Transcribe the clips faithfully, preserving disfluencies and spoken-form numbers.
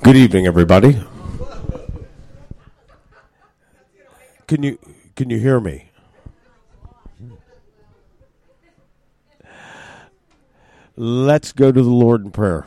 Good evening, everybody. Can you can you hear me? Let's go to the Lord in prayer.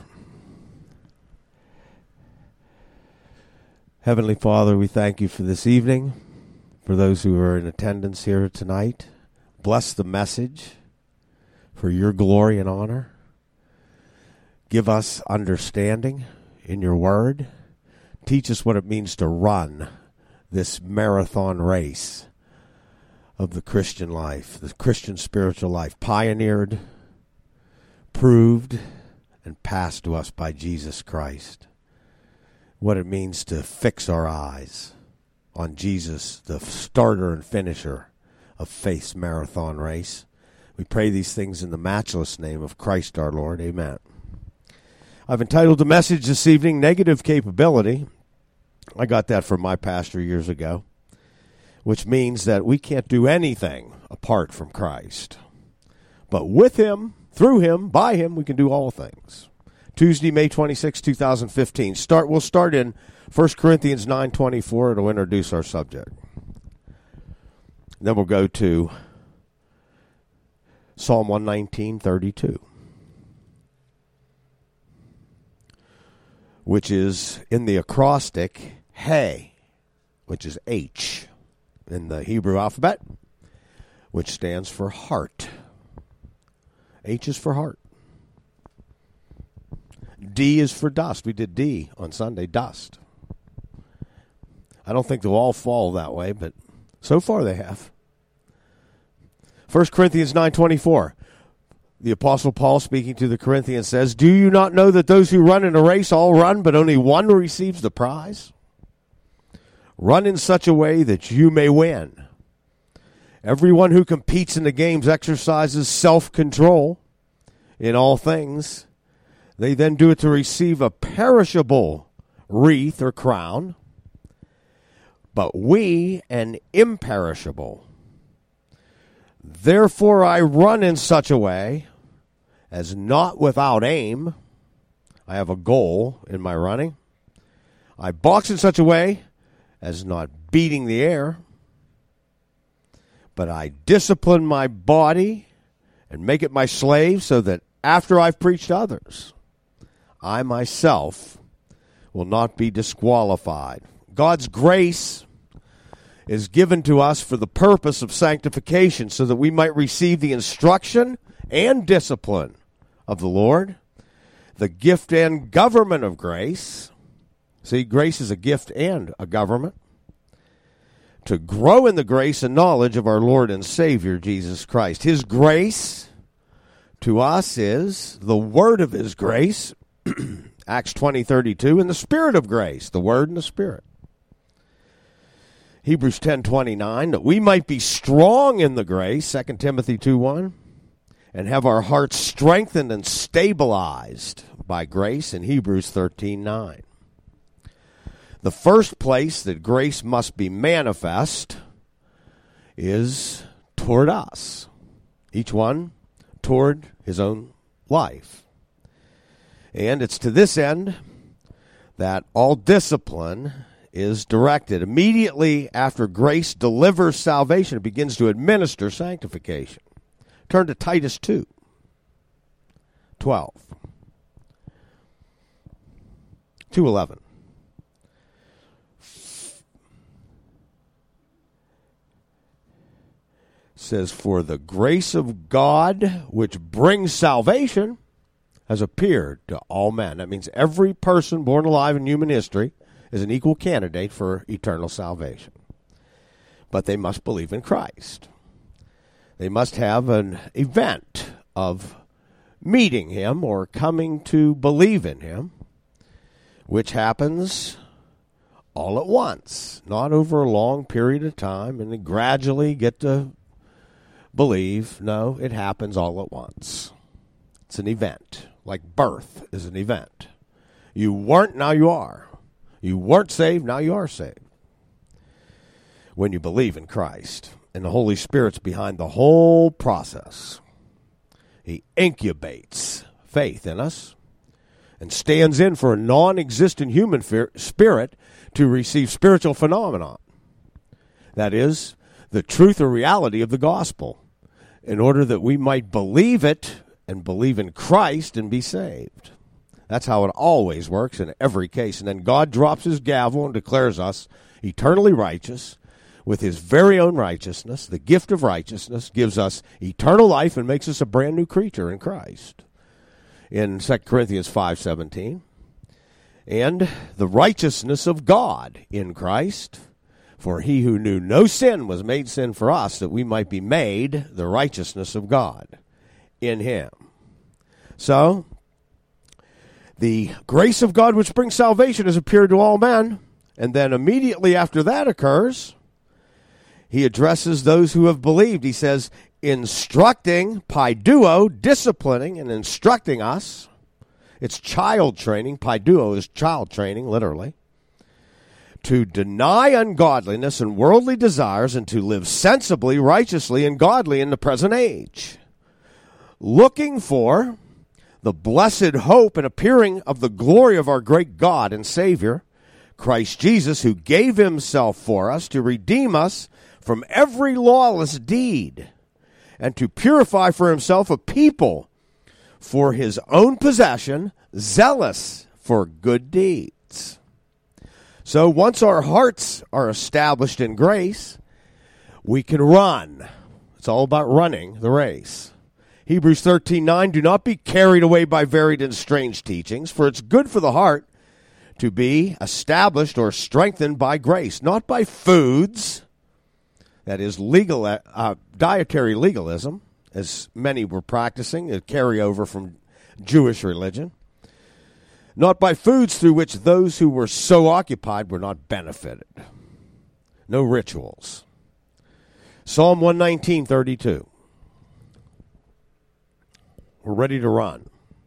Heavenly Father, we thank you for this evening, for those who are in attendance here tonight. Bless the message for your glory and honor. Give us understanding in your word. Teach us what it means to run this marathon race of the Christian life, the Christian spiritual life, pioneered, proved, and passed to us by Jesus Christ. What it means to fix our eyes on Jesus, the starter and finisher of faith's marathon race. We pray these things in the matchless name of Christ our Lord. Amen. I've entitled the message this evening, Negative Capability. I got that from my pastor years ago, which means that we can't do anything apart from Christ. But with him, through him, by him, we can do all things. Tuesday, May twenty-sixth, twenty fifteen. Start. We'll start in First Corinthians nine twenty-four. It'll introduce our subject. Then we'll go to Psalm one nineteen, thirty-two. Which is in the acrostic, He, which is H in the Hebrew alphabet, which stands for heart. H is for heart. D is for dust. We did D on Sunday, dust. I don't think they'll all fall that way, but so far they have. First Corinthians nine twenty-four. The Apostle Paul, speaking to the Corinthians, says, "Do you not know that those who run in a race all run, but only one receives the prize? Run in such a way that you may win. Everyone who competes in the games exercises self-control in all things. They then do it to receive a perishable wreath or crown, but we an imperishable. Therefore I run in such a way as not without aim." I have a goal in my running. "I box in such a way as not beating the air, but I discipline my body and make it my slave, so that after I've preached others, I myself will not be disqualified." God's grace is given to us for the purpose of sanctification, so that we might receive the instruction and discipline of the Lord, the gift and government of grace. See, grace is a gift and a government. To grow in the grace and knowledge of our Lord and Savior, Jesus Christ. His grace to us is the word of his grace, Acts twenty thirty-two, and the spirit of grace, the word and the spirit. Hebrews ten twenty-nine, that we might be strong in the grace, Second Timothy two one, and have our hearts strengthened and stabilized by grace in Hebrews thirteen nine. The first place that grace must be manifest is toward us, each one toward his own life. And it's to this end that all discipline is directed. Immediately after grace delivers salvation, it begins to administer sanctification. Turn to Titus two twelve. two eleven. Says, "For the grace of God which brings salvation has appeared to all men." That means every person born alive in human history is an equal candidate for eternal salvation. But they must believe in Christ. They must have an event of meeting him or coming to believe in him, which happens all at once, not over a long period of time, and they gradually get to believe. No, it happens all at once. It's an event, like birth is an event. You weren't, now you are. You weren't saved, now you are saved. When you believe in Christ, and the Holy Spirit's behind the whole process. He incubates faith in us, and stands in for a non-existent human fear, spirit to receive spiritual phenomenon. That is, the truth or reality of the gospel, in order that we might believe it and believe in Christ and be saved. That's how it always works in every case. And then God drops his gavel and declares us eternally righteous with his very own righteousness. The gift of righteousness gives us eternal life and makes us a brand new creature in Christ. In Second Corinthians five seventeen. And the righteousness of God in Christ. For he who knew no sin was made sin for us, that we might be made the righteousness of God in him. So, the grace of God which brings salvation has appeared to all men. And then immediately after that occurs, he addresses those who have believed. He says, instructing, paiduo, disciplining and instructing us. It's child training. Paiduo is child training, literally. To deny ungodliness and worldly desires and to live sensibly, righteously, and godly in the present age. Looking for the blessed hope and appearing of the glory of our great God and Savior, Christ Jesus, who gave himself for us to redeem us from every lawless deed and to purify for himself a people for his own possession, zealous for good deeds. So once our hearts are established in grace, we can run. It's all about running the race. Hebrews thirteen nine, do not be carried away by varied and strange teachings, for it's good for the heart to be established or strengthened by grace, not by foods, that is legal uh, dietary legalism, as many were practicing, a carryover from Jewish religion, not by foods through which those who were so occupied were not benefited. No rituals. Psalm one nineteen thirty-two. We're ready to run.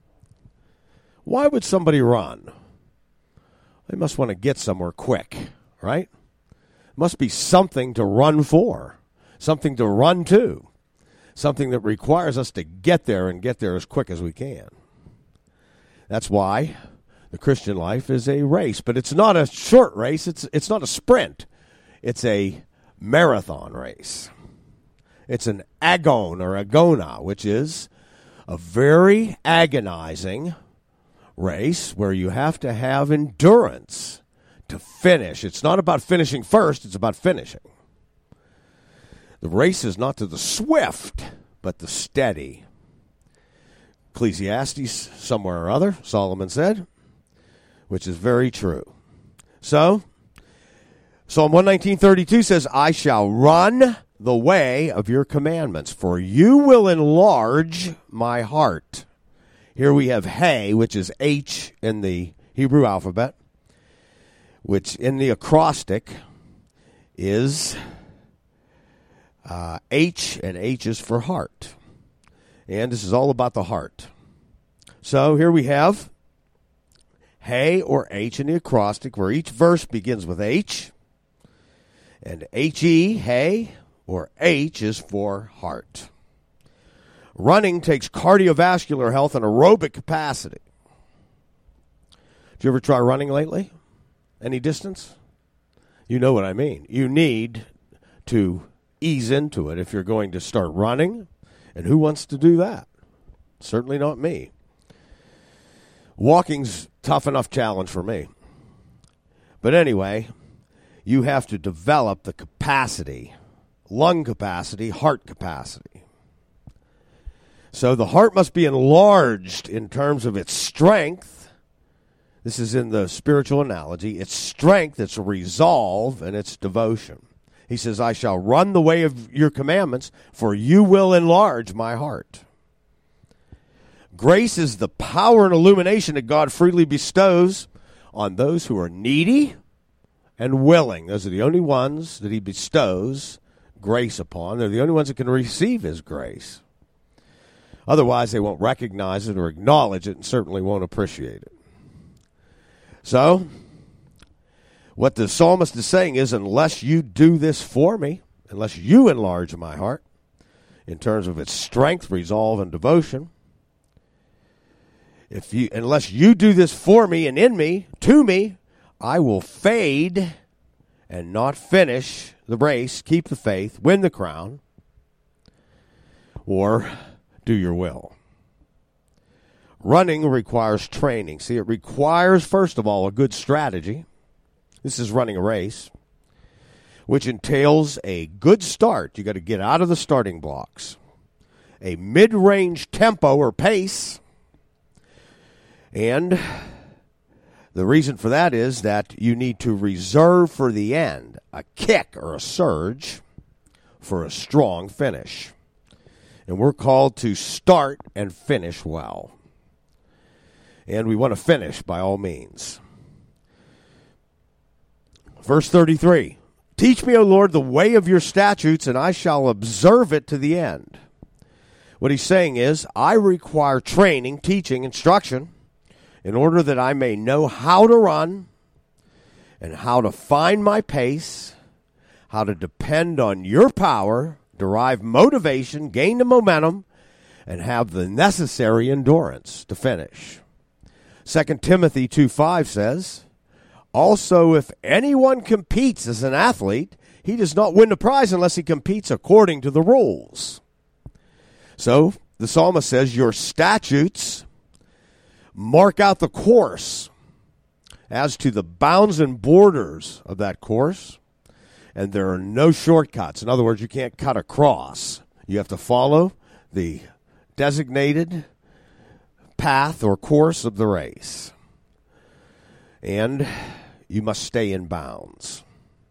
Why would somebody run? They must want to get somewhere quick, right? Must be something to run for, something to run to, something that requires us to get there and get there as quick as we can. That's why the Christian life is a race, but it's not a short race. It's it's not a sprint. It's a marathon race. It's an agon or agona, which is a very agonizing race where you have to have endurance to finish. It's not about finishing first, it's about finishing. The race is not to the swift, but the steady. Ecclesiastes, somewhere or other, Solomon said, which is very true. So, Psalm one nineteen thirty-two says, I shall run the way of your commandments, for you will enlarge my heart. Here we have He, which is H in the Hebrew alphabet, which in the acrostic is uh, H, and H is for heart. And this is all about the heart. So here we have He or H in the acrostic, where each verse begins with H, and H-E, He, or H is for heart. Running takes cardiovascular health and aerobic capacity. Did you ever try running lately? Any distance? You know what I mean. You need to ease into it if you're going to start running. And who wants to do that? Certainly not me. Walking's tough enough challenge for me. But anyway, you have to develop the capacity, lung capacity, heart capacity. So the heart must be enlarged in terms of its strength. This is in the spiritual analogy. Its strength, its resolve, and its devotion. He says, I shall run the way of your commandments, for you will enlarge my heart. Grace is the power and illumination that God freely bestows on those who are needy and willing. Those are the only ones that he bestows grace upon. They're the only ones that can receive his grace. Otherwise, they won't recognize it or acknowledge it and certainly won't appreciate it. So, what the psalmist is saying is, unless you do this for me, unless you enlarge my heart in terms of its strength, resolve, and devotion, If you, unless you do this for me and in me, to me, I will fade and not finish the race, keep the faith, win the crown, or do your will. Running requires training. See, it requires, first of all, a good strategy. This is running a race, which entails a good start. You got to get out of the starting blocks. A mid-range tempo or pace. And the reason for that is that you need to reserve for the end a kick or a surge for a strong finish. And we're called to start and finish well. And we want to finish by all means. Verse thirty-three, teach me, O Lord, the way of your statutes, and I shall observe it to the end. What he's saying is, I require training, teaching, instruction, in order that I may know how to run and how to find my pace, how to depend on your power, derive motivation, gain the momentum, and have the necessary endurance to finish. Second Timothy two five says, also, if anyone competes as an athlete, he does not win the prize unless he competes according to the rules. So, the psalmist says, your statutes mark out the course as to the bounds and borders of that course, and there are no shortcuts. In other words, you can't cut across. You have to follow the designated path or course of the race. And you must stay in bounds.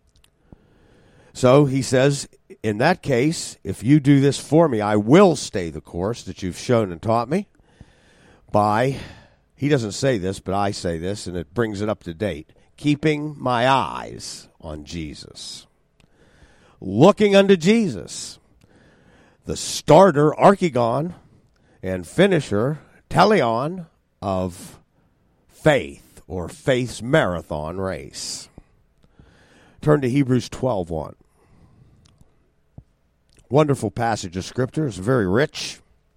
So he says, in that case, if you do this for me, I will stay the course that you've shown and taught me by, he doesn't say this, but I say this, and it brings it up to date, keeping my eyes on Jesus. Looking unto Jesus, the starter, archegon, and finisher, teleon, of faith, or faith's marathon race. Turn to Hebrews twelve one. Wonderful passage of Scripture. It's very rich.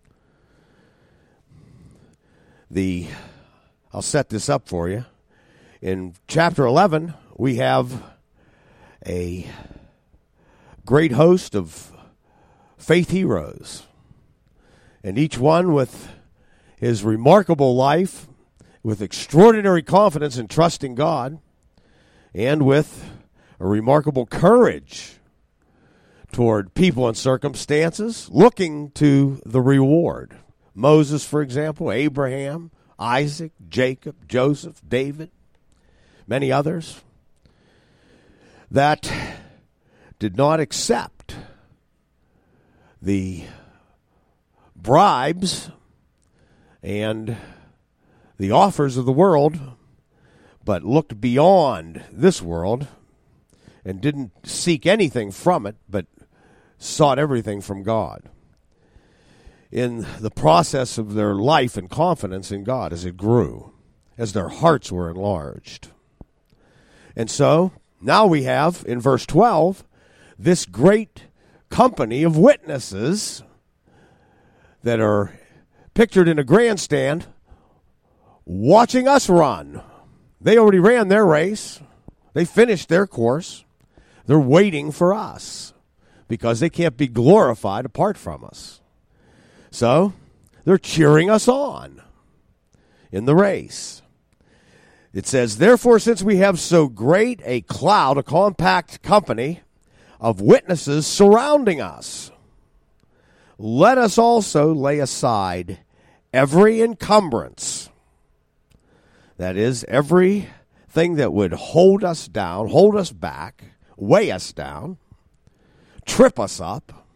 The I'll set this up for you. In chapter eleven, we have a great host of faith heroes, and each one with his remarkable life, with extraordinary confidence in trusting God, and with a remarkable courage toward people and circumstances, looking to the reward. Moses, for example, Abraham, Isaac, Jacob, Joseph, David, many others that did not accept the bribes and the offers of the world, but looked beyond this world and didn't seek anything from it, but sought everything from God in the process of their life and confidence in God as it grew, as their hearts were enlarged. And so now we have, in verse twelve, this great company of witnesses that are pictured in a grandstand watching us run. They already ran their race. They finished their course. They're waiting for us because they can't be glorified apart from us. So they're cheering us on in the race. It says, therefore, since we have so great a cloud, a compact company of witnesses surrounding us, let us also lay aside every encumbrance. That is, everything that would hold us down, hold us back, weigh us down, trip us up,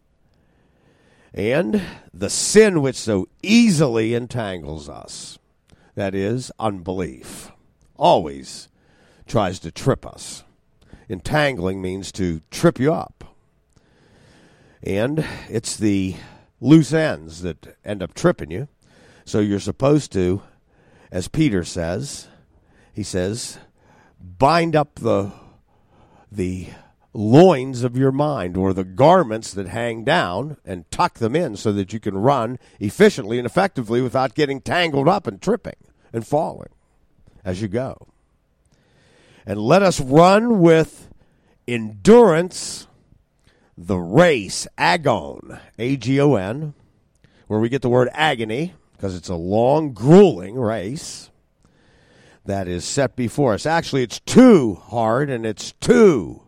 and the sin which so easily entangles us. That is, unbelief. Always tries to trip us. Entangling means to trip you up. And it's the loose ends that end up tripping you. So you're supposed to, as Peter says, he says, bind up the, the loins of your mind, or the garments that hang down, and tuck them in so that you can run efficiently and effectively without getting tangled up and tripping and falling as you go. And let us run with endurance the race, agon, A G O N, where we get the word agony, because it's a long, grueling race that is set before us. Actually, it's too hard and it's too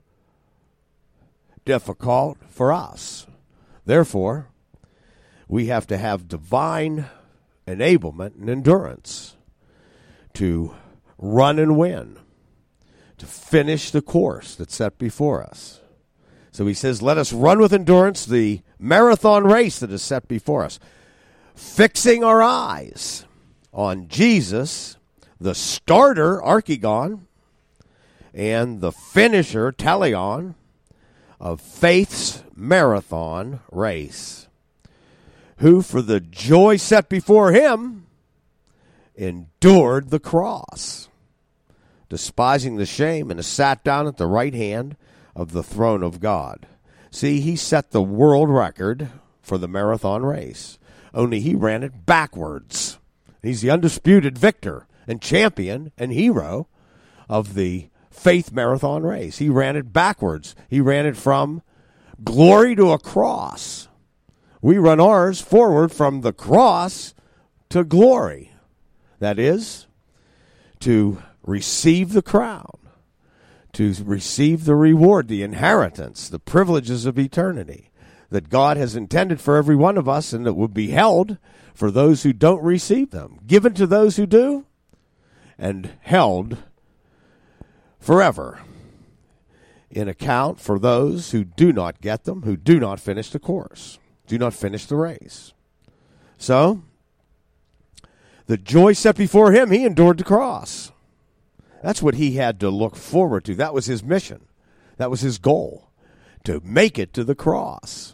difficult for us. Therefore, we have to have divine enablement and endurance to run and win, to finish the course that's set before us. So he says, let us run with endurance the marathon race that is set before us, fixing our eyes on Jesus, the starter, archegon, and the finisher, teleon, of faith's marathon race, who for the joy set before him endured the cross, despising the shame, and has sat down at the right hand of the throne of God. See, he set the world record for the marathon race, only he ran it backwards. He's the undisputed victor and champion and hero of the faith marathon race. He ran it backwards. He ran it from glory to a cross. We run ours forward from the cross to glory. That is, to receive the crown, to receive the reward, the inheritance, the privileges of eternity that God has intended for every one of us, and that will be held for those who don't receive them, given to those who do, and held forever in account for those who do not get them, who do not finish the course, do not finish the race. So, the joy set before him, he endured the cross. That's what he had to look forward to. That was his mission. That was his goal, to make it to the cross.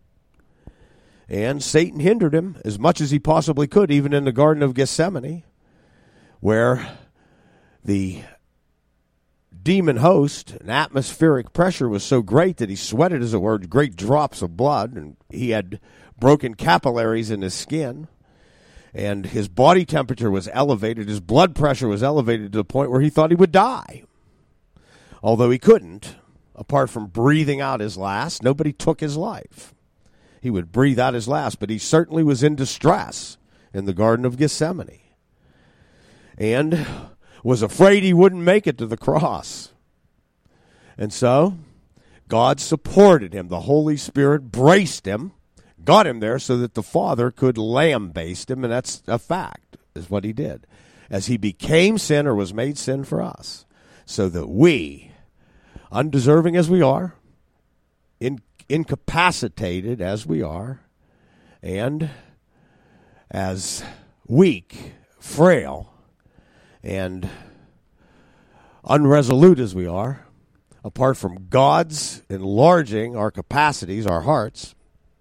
And Satan hindered him as much as he possibly could, even in the Garden of Gethsemane, where the demon host and atmospheric pressure was so great that he sweated, as it were, great drops of blood, and he had broken capillaries in his skin, and his body temperature was elevated, his blood pressure was elevated to the point where he thought he would die. Although he couldn't, apart from breathing out his last, nobody took his life. He would breathe out his last, but he certainly was in distress in the Garden of Gethsemane, and was afraid he wouldn't make it to the cross. And so God supported him. The Holy Spirit braced him, got him there so that the Father could lambaste him, and that's a fact, is what he did. As he became sin, or was made sin for us, so that we, undeserving as we are, in, incapacitated as we are, and as weak, frail, and unresolute as we are, apart from God's enlarging our capacities, our hearts,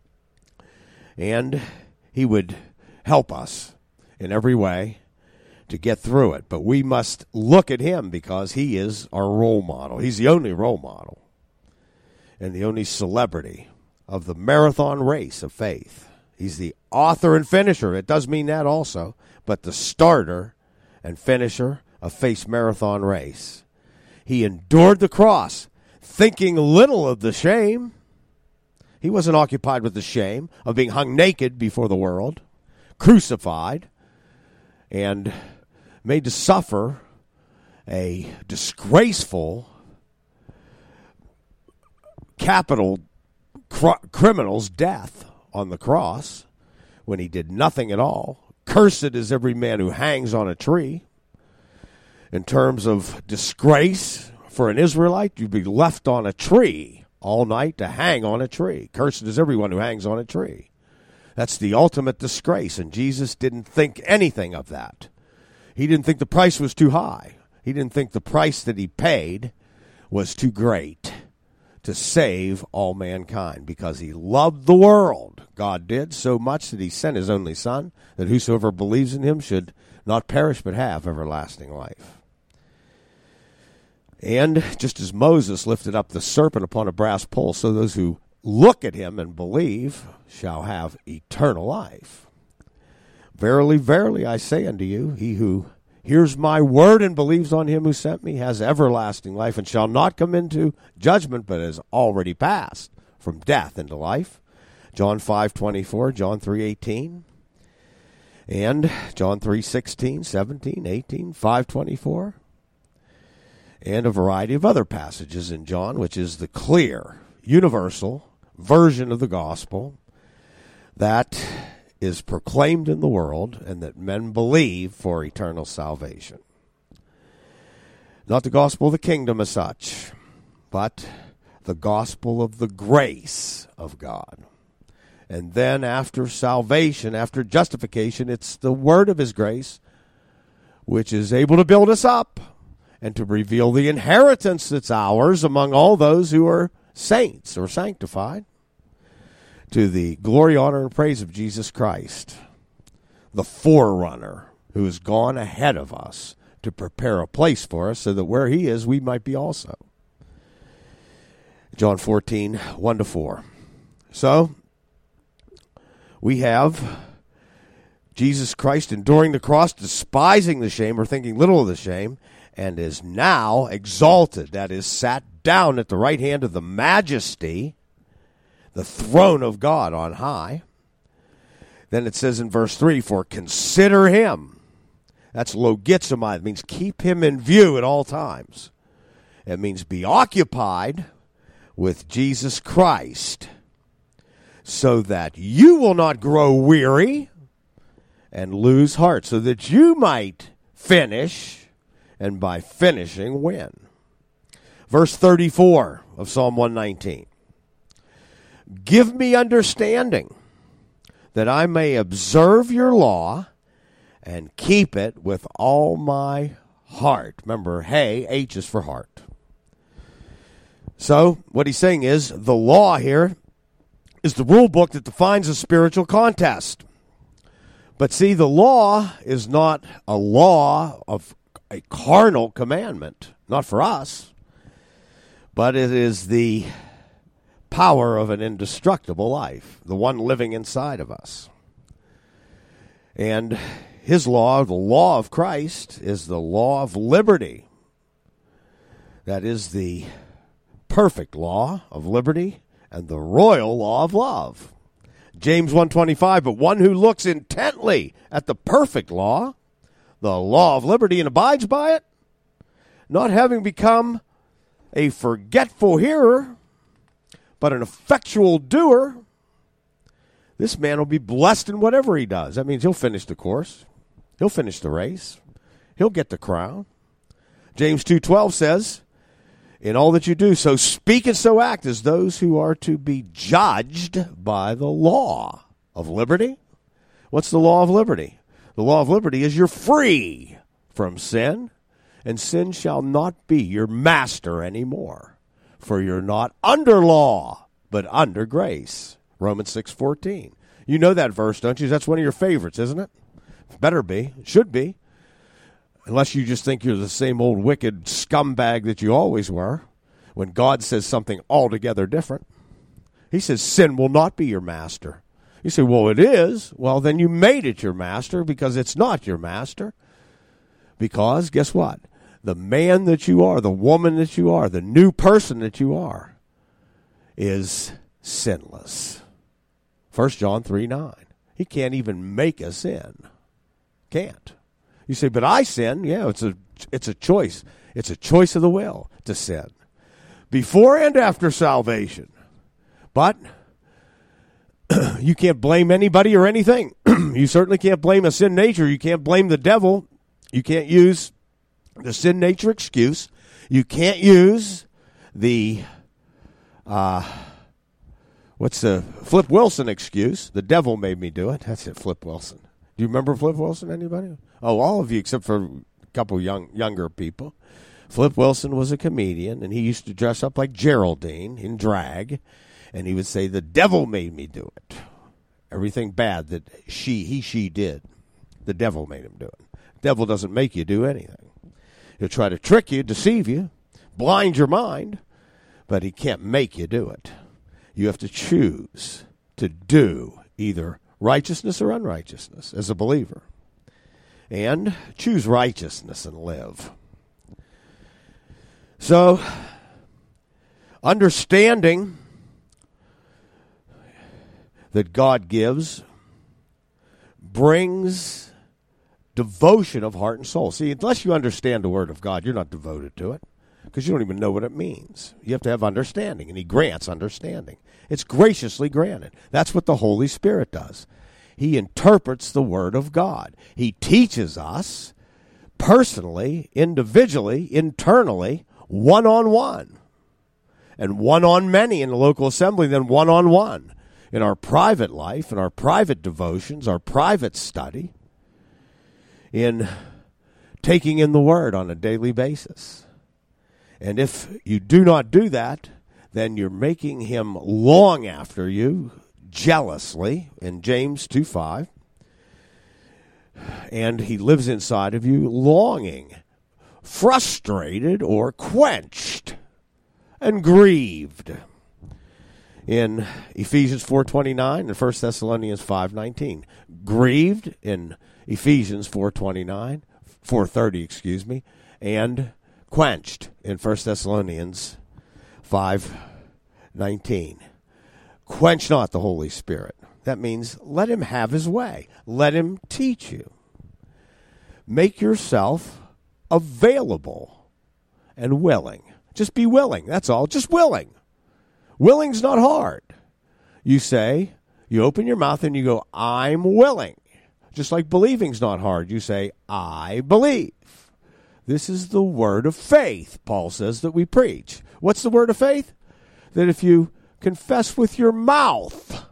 and he would help us in every way to get through it. But we must look at him because he is our role model. He's the only role model and the only celebrity of the marathon race of faith. He's the author and finisher. It does mean that also, but the starter and finisher of faith's marathon race. He endured the cross, thinking little of the shame. He wasn't occupied with the shame of being hung naked before the world, crucified, and made to suffer a disgraceful capital cr- criminal's death on the cross when he did nothing at all. Cursed is every man who hangs on a tree. In terms of disgrace for an Israelite, you'd be left on a tree all night to hang on a tree. Cursed is everyone who hangs on a tree. That's the ultimate disgrace, and Jesus didn't think anything of that. He didn't think the price was too high. He didn't think the price that he paid was too great to save all mankind, because he loved the world. God did so much that he sent his only Son, that whosoever believes in him should not perish but have everlasting life. And just as Moses lifted up the serpent upon a brass pole, so those who look at him and believe shall have eternal life. Verily, verily, I say unto you, he who hears my word and believes on him who sent me has everlasting life, and shall not come into judgment, but has already passed from death into life. John five twenty-four, John three eighteen, and John three sixteen, seventeen, eighteen, five twenty-four, and a variety of other passages in John, which is the clear, universal version of the gospel that is proclaimed in the world and that men believe for eternal salvation. Not the gospel of the kingdom as such, but the gospel of the grace of God. And then after salvation, after justification, it's the word of his grace which is able to build us up and to reveal the inheritance that's ours among all those who are saints or sanctified, to the glory, honor, and praise of Jesus Christ, the forerunner who has gone ahead of us to prepare a place for us so that where he is, we might be also. John fourteen, one to four. So, we have Jesus Christ enduring the cross, despising the shame or thinking little of the shame, and is now exalted, that is, sat down at the right hand of the majesty, the throne of God on high. Then it says in verse three, for consider him. That's logizomai. It means keep him in view at all times. It means be occupied with Jesus Christ so that you will not grow weary and lose heart, so that you might finish and by finishing win. Verse thirty-four of Psalm one nineteen. Give me understanding, that I may observe your law and keep it with all my heart. Remember, hey, H is for heart. So, what he's saying is, the law here is the rule book that defines a spiritual contest. But see, the law is not a law of a carnal commandment, not for us, but it is the power of an indestructible life, the one living inside of us. And his law, the law of Christ, is the law of liberty. That is the perfect law of liberty and the royal law of love. James one twenty-five, but one who looks intently at the perfect law, the law of liberty, and abides by it, not having become a forgetful hearer, but an effectual doer, this man will be blessed in whatever he does. That means he'll finish the course. He'll finish the race. He'll get the crown. James two twelve says, in all that you do, so speak and so act as those who are to be judged by the law of liberty. What's the law of liberty? The law of liberty is you're free from sin, and sin shall not be your master anymore. For you're not under law, but under grace. Romans six fourteen. You know that verse, don't you? That's one of your favorites, isn't it? Better be. It should be. Unless you just think you're the same old wicked scumbag that you always were, when God says something altogether different. He says sin will not be your master. You say, well, it is. Well, then you made it your master, because it's not your master. Because, guess what? The man that you are, the woman that you are, the new person that you are, is sinless. First John three nine. He can't even make a sin. Can't. You say, but I sin. Yeah, it's a it's a choice. It's a choice of the will to sin. Before and after salvation. But you can't blame anybody or anything. You certainly can't blame a sin nature. You can't blame the devil. You can't use the sin nature excuse. You can't use the, uh, what's the Flip Wilson excuse? The devil made me do it. That's it, Flip Wilson. Do you remember Flip Wilson, anybody? Oh, all of you except for a couple young younger people. Flip Wilson was a comedian, and he used to dress up like Geraldine in drag, and he would say, the devil made me do it. Everything bad that she, he, she did, the devil made him do it. The devil doesn't make you do anything. He'll try to trick you, deceive you, blind your mind, but he can't make you do it. You have to choose to do either righteousness or unrighteousness as a believer. And choose righteousness and live. So, understanding that God gives brings devotion of heart and soul. See, unless you understand the Word of God, you're not devoted to it because you don't even know what it means. You have to have understanding, and he grants understanding. It's graciously granted. That's what the Holy Spirit does. He interprets the Word of God. He teaches us personally, individually, internally, one-on-one, and one-on-many in the local assembly, then one-on-one in our private life, in our private devotions, our private study, in taking in the Word on a daily basis. And if you do not do that, then you're making him long after you, jealously, in James two five. And he lives inside of you, longing, frustrated, or quenched, and grieved. In Ephesians four twenty-nine and First Thessalonians five nineteen. Grieved in Ephesians four twenty-nine, four thirty, excuse me, and quenched in First Thessalonians five nineteen. Quench not the Holy Spirit. That means let him have his way. Let him teach you. Make yourself available and willing. Just be willing. That's all. Just willing. Willing's not hard. You say, you open your mouth and you go, I'm willing. Just like believing's not hard. You say, I believe. This is the word of faith, Paul says, that we preach. What's the word of faith? That if you confess with your mouth,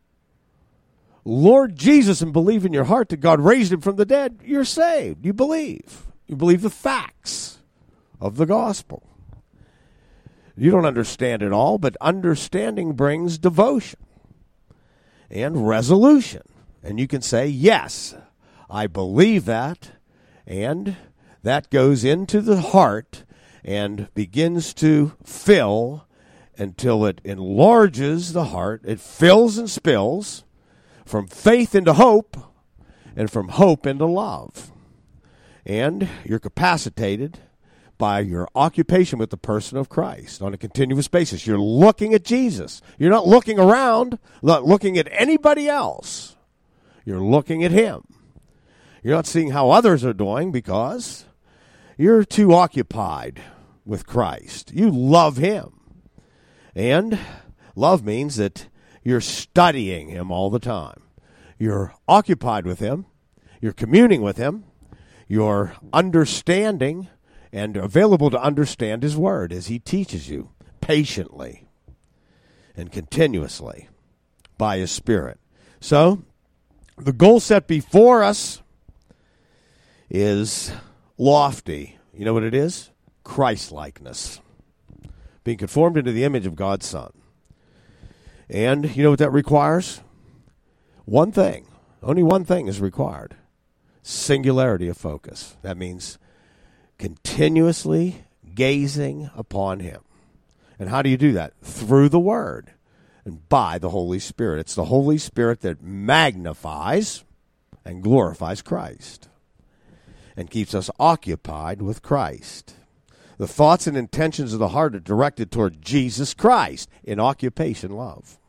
Lord Jesus, and believe in your heart that God raised him from the dead, you're saved. You believe. You believe the facts of the gospel. You don't understand it all, but understanding brings devotion and resolution. And you can say, yes, I believe that, and that goes into the heart and begins to fill until it enlarges the heart. It fills and spills from faith into hope and from hope into love. And you're capacitated by your occupation with the person of Christ on a continuous basis. You're looking at Jesus. You're not looking around, not looking at anybody else. You're looking at him. You're not seeing how others are doing because you're too occupied with Christ. You love him. And love means that you're studying him all the time. You're occupied with him. You're communing with him. You're understanding and available to understand his word as he teaches you patiently and continuously by his Spirit. So, the goal set before us is lofty. You know what it is? Christ-likeness. Being conformed into the image of God's Son. And you know what that requires? One thing. Only one thing is required. Singularity of focus. That means continuously gazing upon him. And how do you do that? Through the Word and by the Holy Spirit. It's the Holy Spirit that magnifies and glorifies Christ and keeps us occupied with Christ. The thoughts and intentions of the heart are directed toward Jesus Christ in occupation love.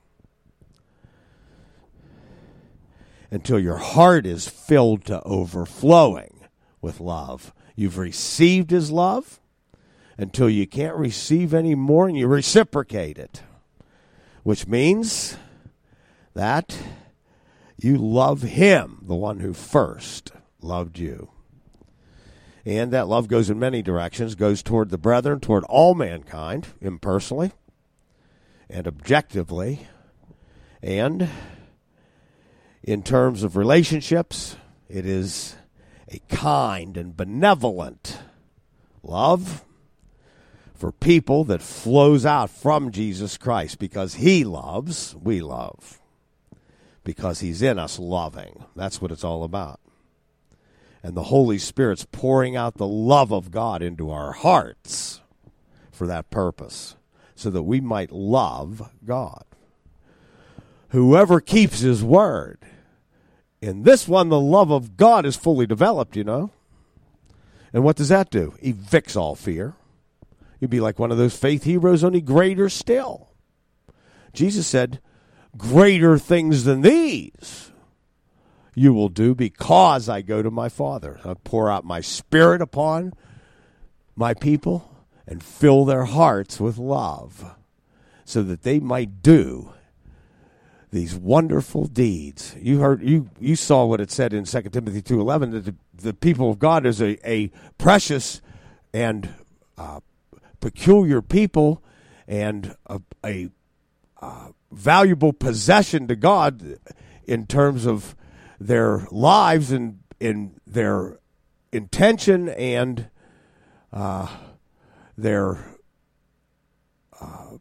Until your heart is filled to overflowing with love. You've received his love until you can't receive any more and you reciprocate it. Which means that you love him, the one who first loved you. And that love goes in many directions, goes toward the brethren, toward all mankind, impersonally and objectively. And in terms of relationships, it is a kind and benevolent love for people that flows out from Jesus Christ because he loves, we love. Because he's in us loving. That's what it's all about. And the Holy Spirit's pouring out the love of God into our hearts for that purpose, so that we might love God. Whoever keeps his word. In this one, the love of God is fully developed, you know. And what does that do? Evicts all fear. You'd be like one of those faith heroes, only greater still. Jesus said, greater things than these you will do because I go to my Father. I pour out my Spirit upon my people and fill their hearts with love so that they might do these wonderful deeds. You heard, you you saw what it said in Second Timothy two eleven, that the, the people of God is a, a precious and uh, peculiar people and a, a uh, valuable possession to God in terms of their lives and in their intention and uh, their uh,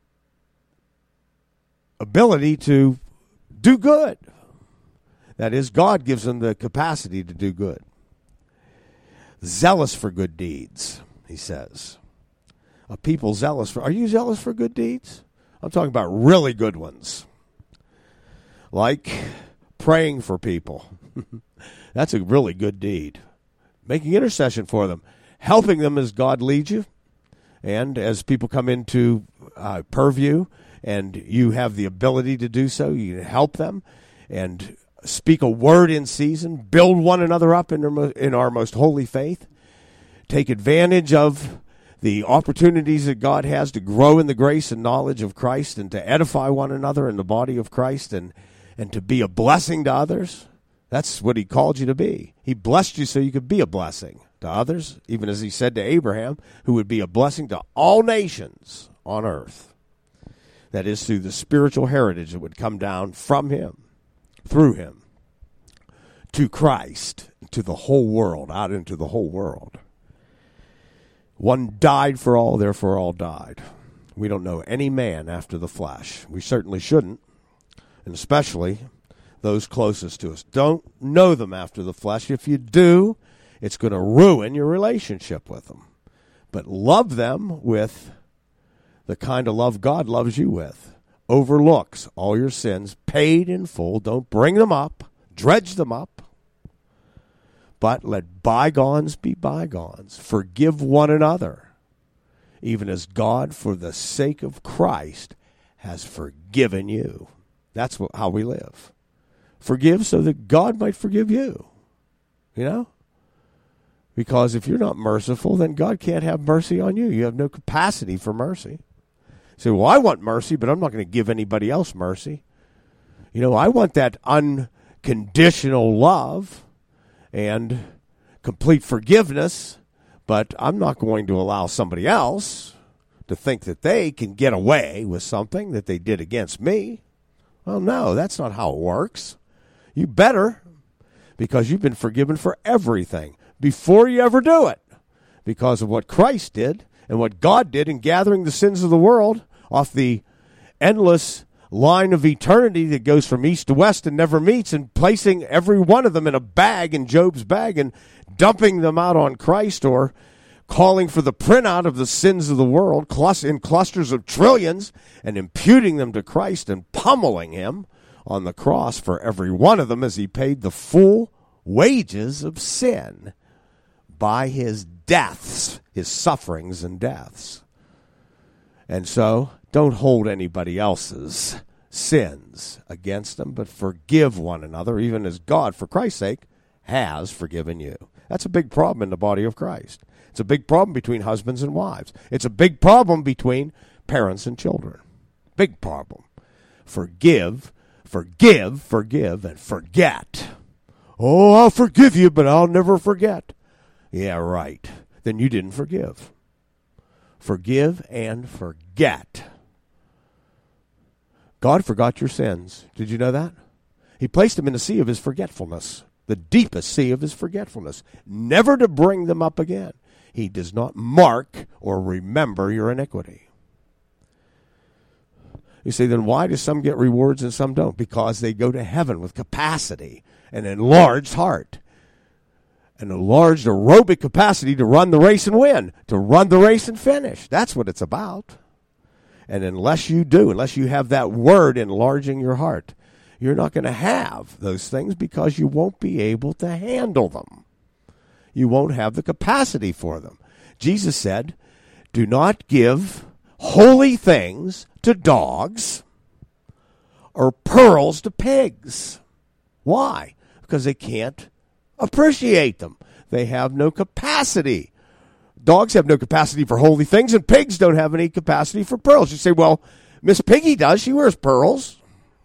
ability to do good. That is, God gives them the capacity to do good. Zealous for good deeds, he says. A people zealous for... Are you zealous for good deeds? I'm talking about really good ones. Like praying for people. That's a really good deed. Making intercession for them. Helping them as God leads you. And as people come into uh, purview, and you have the ability to do so, you can help them and speak a word in season, build one another up in our, in our most holy faith, take advantage of the opportunities that God has to grow in the grace and knowledge of Christ and to edify one another in the body of Christ and, and to be a blessing to others. That's what he called you to be. He blessed you so you could be a blessing to others, even as he said to Abraham, who would be a blessing to all nations on earth. That is, through the spiritual heritage that would come down from him, through him, to Christ, to the whole world, out into the whole world. One died for all, therefore all died. We don't know any man after the flesh. We certainly shouldn't, and especially those closest to us. Don't know them after the flesh. If you do, it's going to ruin your relationship with them. But love them with the kind of love God loves you with. Overlooks all your sins, paid in full. Don't bring them up, dredge them up. But let bygones be bygones. Forgive one another, even as God, for the sake of Christ, has forgiven you. That's what, how we live. Forgive so that God might forgive you. You know? Because if you're not merciful, then God can't have mercy on you. You have no capacity for mercy. You say, well, I want mercy, but I'm not going to give anybody else mercy. You know, I want that unconditional love and complete forgiveness, but I'm not going to allow somebody else to think that they can get away with something that they did against me. Well, no, that's not how it works. You better, because you've been forgiven for everything before you ever do it, because of what Christ did and what God did in gathering the sins of the world off the endless line of eternity that goes from east to west and never meets, and placing every one of them in a bag, in Job's bag, and dumping them out on Christ, or calling for the printout of the sins of the world in clusters of trillions and imputing them to Christ and pummeling him on the cross for every one of them as he paid the full wages of sin by his deaths, his sufferings and deaths. And so, don't hold anybody else's sins against them, but forgive one another, even as God, for Christ's sake, has forgiven you. That's a big problem in the body of Christ. It's a big problem between husbands and wives. It's a big problem between parents and children. Big problem. Forgive, forgive, forgive, and forget. Oh, I'll forgive you, but I'll never forget. Yeah, right. Then you didn't forgive. Forgive and forget. God forgot your sins. Did you know that? He placed them in the sea of his forgetfulness, the deepest sea of his forgetfulness, never to bring them up again. He does not mark or remember your iniquity. You say, then why do some get rewards and some don't? Because they go to heaven with capacity, an enlarged heart. an enlarged aerobic capacity to run the race and win, to run the race and finish. That's what it's about. And unless you do, unless you have that word enlarging your heart, you're not going to have those things because you won't be able to handle them. You won't have the capacity for them. Jesus said, do not give holy things to dogs or pearls to pigs. Why? Because they can't appreciate them. They have no capacity. Dogs have no capacity for holy things, and pigs don't have any capacity for pearls. You say, well, Miss Piggy does. She wears pearls.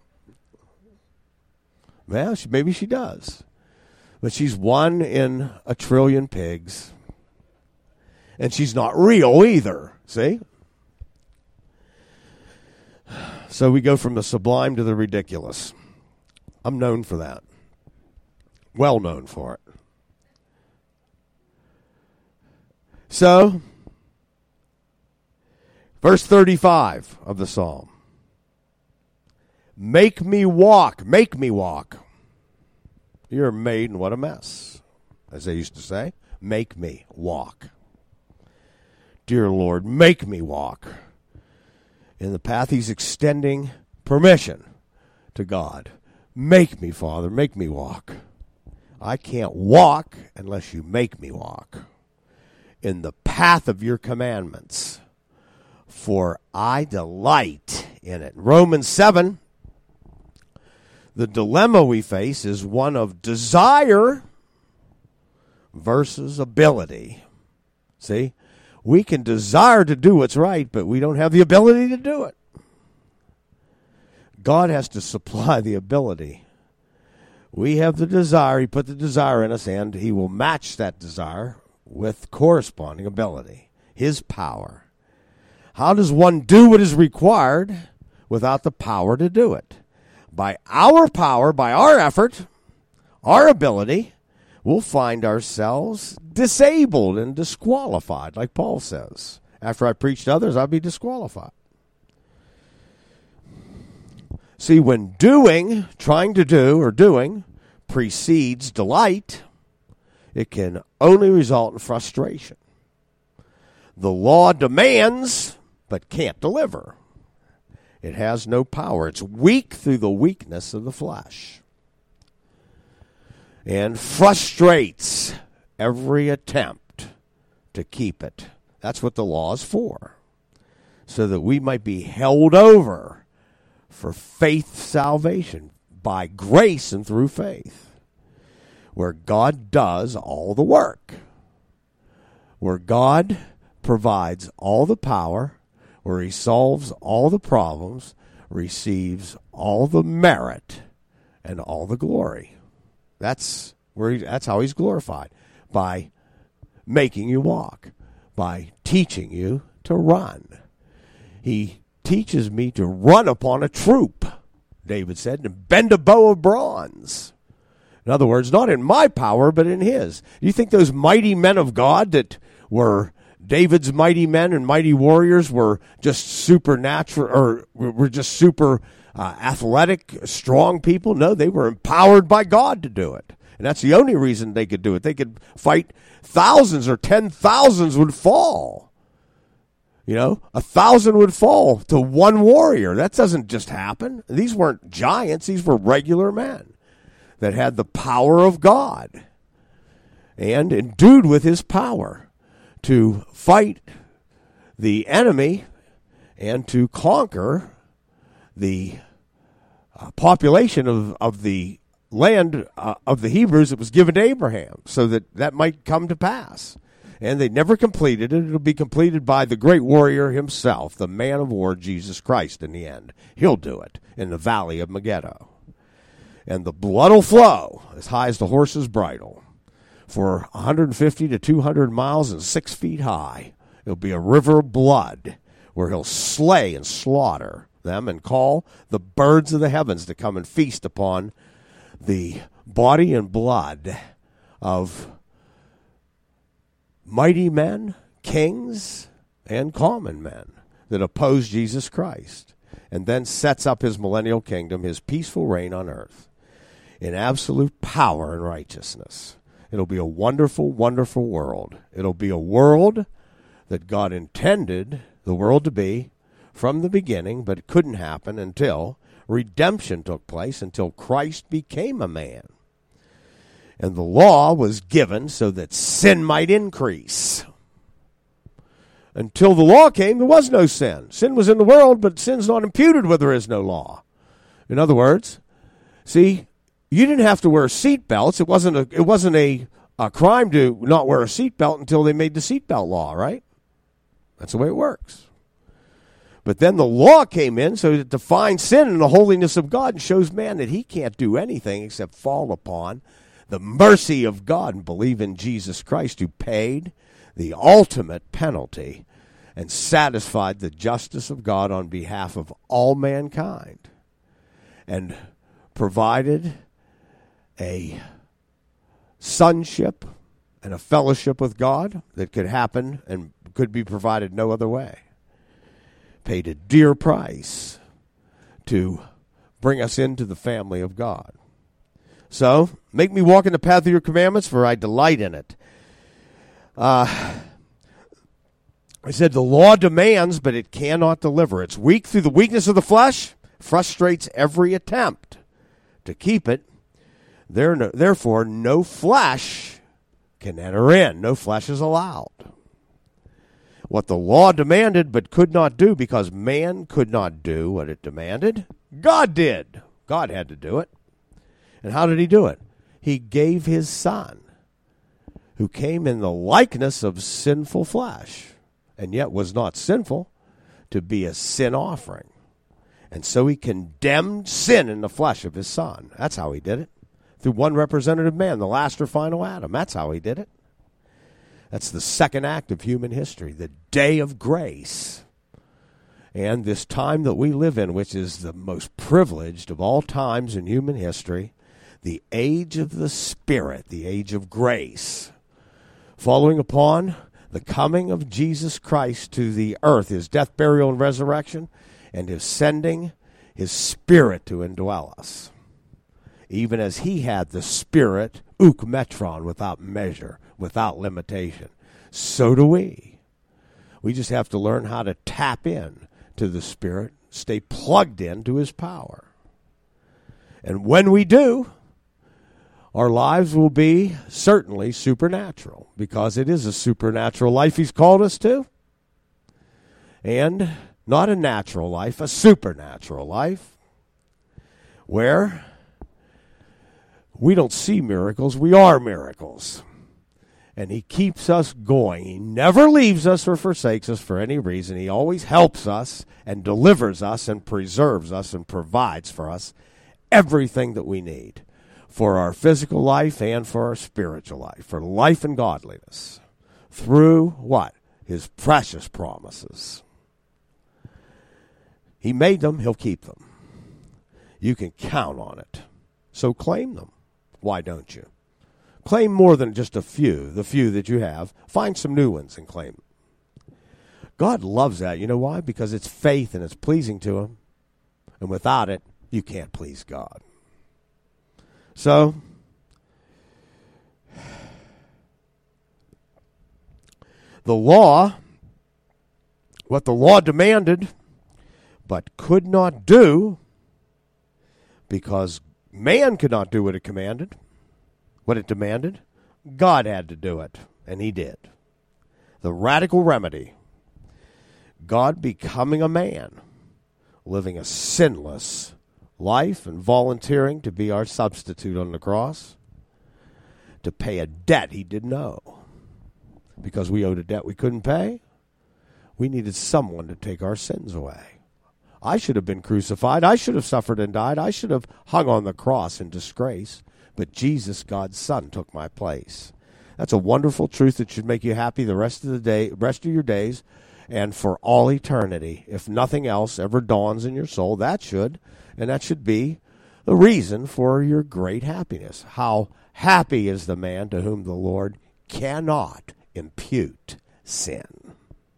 Well, she, maybe she does. But she's one in a trillion pigs. And she's not real either. See? So we go from the sublime to the ridiculous. I'm known for that. Well known for it. So, verse thirty-five of the psalm. Make me walk, make me walk. You're a maid and what a mess, as they used to say. Make me walk. Dear Lord, make me walk. In the path he's extending permission to God. Make me, Father, make me walk. I can't walk unless you make me walk in the path of your commandments, for I delight in it. Romans seven, the dilemma we face is one of desire versus ability. See, we can desire to do what's right, but we don't have the ability to do it. God has to supply the ability. We have the desire. He put the desire in us, and he will match that desire with corresponding ability, his power. How does one do what is required without the power to do it? By our power, by our effort, our ability, we'll find ourselves disabled and disqualified, like Paul says. After I preach to others, I'll be disqualified. See, when doing, trying to do, or doing precedes delight, it can only result in frustration. The law demands, but can't deliver. It has no power. It's weak through the weakness of the flesh. And frustrates every attempt to keep it. That's what the law is for. So that we might be held over for faith salvation by grace and through faith. Where God does all the work. Where God provides all the power. Where he solves all the problems. Receives all the merit and all the glory. That's where he, that's how he's glorified. By making you walk. By teaching you to run. He teaches me to run upon a troop, David said, and bend a bow of bronze. In other words, not in my power, but in his. Do you think those mighty men of God that were David's mighty men and mighty warriors were just supernatural, or were just super uh, athletic, strong people? No, they were empowered by God to do it. And that's the only reason they could do it. They could fight thousands or ten thousands would fall. You know, a thousand would fall to one warrior. That doesn't just happen. These weren't giants. These were regular men that had the power of God and endued with his power to fight the enemy and to conquer the uh, population of, of the land uh, of the Hebrews that was given to Abraham, so that that might come to pass. And they never completed it. It'll be completed by the great warrior himself, the man of war, Jesus Christ, in the end. He'll do it in the valley of Megiddo. And the blood will flow as high as the horse's bridle for one hundred fifty to two hundred miles and six feet high. It'll be a river of blood where he'll slay and slaughter them and call the birds of the heavens to come and feast upon the body and blood of mighty men, kings, and common men that oppose Jesus Christ, and then sets up his millennial kingdom, his peaceful reign on earth, in absolute power and righteousness. It'll be a wonderful, wonderful world. It'll be a world that God intended the world to be from the beginning, but it couldn't happen until redemption took place, until Christ became a man. And the law was given so that sin might increase. Until the law came, there was no sin. Sin was in the world, but sin's not imputed where there is no law. In other words, see, you didn't have to wear seatbelts. It wasn't a it wasn't a, a crime to not wear a seatbelt until they made the seatbelt law, right? That's the way it works. But then the law came in so it defines sin and the holiness of God and shows man that he can't do anything except fall upon the mercy of God and believe in Jesus Christ, who paid the ultimate penalty and satisfied the justice of God on behalf of all mankind, and provided a sonship and a fellowship with God that could happen and could be provided no other way. Paid a dear price to bring us into the family of God. So, make me walk in the path of your commandments, for I delight in it. Uh, I said the law demands, but it cannot deliver. It's weak through the weakness of the flesh, frustrates every attempt to keep it. There, no, therefore, no flesh can enter in. No flesh is allowed. What the law demanded but could not do, because man could not do what it demanded, God did. God had to do it. And how did he do it? He gave his son, who came in the likeness of sinful flesh, and yet was not sinful, to be a sin offering. And so he condemned sin in the flesh of his son. That's how he did it. Through one representative man, the last or final Adam. That's how he did it. That's the second act of human history, the day of grace. And this time that we live in, which is the most privileged of all times in human history, the age of the Spirit, the age of grace, following upon the coming of Jesus Christ to the earth, his death, burial, and resurrection, and his sending his Spirit to indwell us. Even as he had the Spirit, uk metron, without measure, without limitation. So do we. We just have to learn how to tap in to the Spirit, stay plugged in to his power. And when we do, our lives will be certainly supernatural, because it is a supernatural life he's called us to. And not a natural life, a supernatural life, where we don't see miracles, we are miracles. And he keeps us going. He never leaves us or forsakes us for any reason. He always helps us and delivers us and preserves us and provides for us everything that we need for our physical life and for our spiritual life, for life and godliness, through what? His precious promises. He made them, he'll keep them. You can count on it. So claim them. Why don't you? Claim more than just a few, the few that you have. Find some new ones and claim them. God loves that. You know why? Because it's faith and it's pleasing to him. And without it, you can't please God. So, the law, what the law demanded, but could not do, because man could not do what it commanded, what it demanded, God had to do it, and he did. The radical remedy, God becoming a man, living a sinless life and volunteering to be our substitute on the cross, to pay a debt he didn't owe. Because we owed a debt we couldn't pay, we needed someone to take our sins away. I should have been crucified. I should have suffered and died. I should have hung on the cross in disgrace. But Jesus, God's Son, took my place. That's a wonderful truth that should make you happy the rest of the day, rest of your days, and for all eternity. If nothing else ever dawns in your soul, that should, and that should be the reason for your great happiness. How happy is the man to whom the Lord cannot impute sin.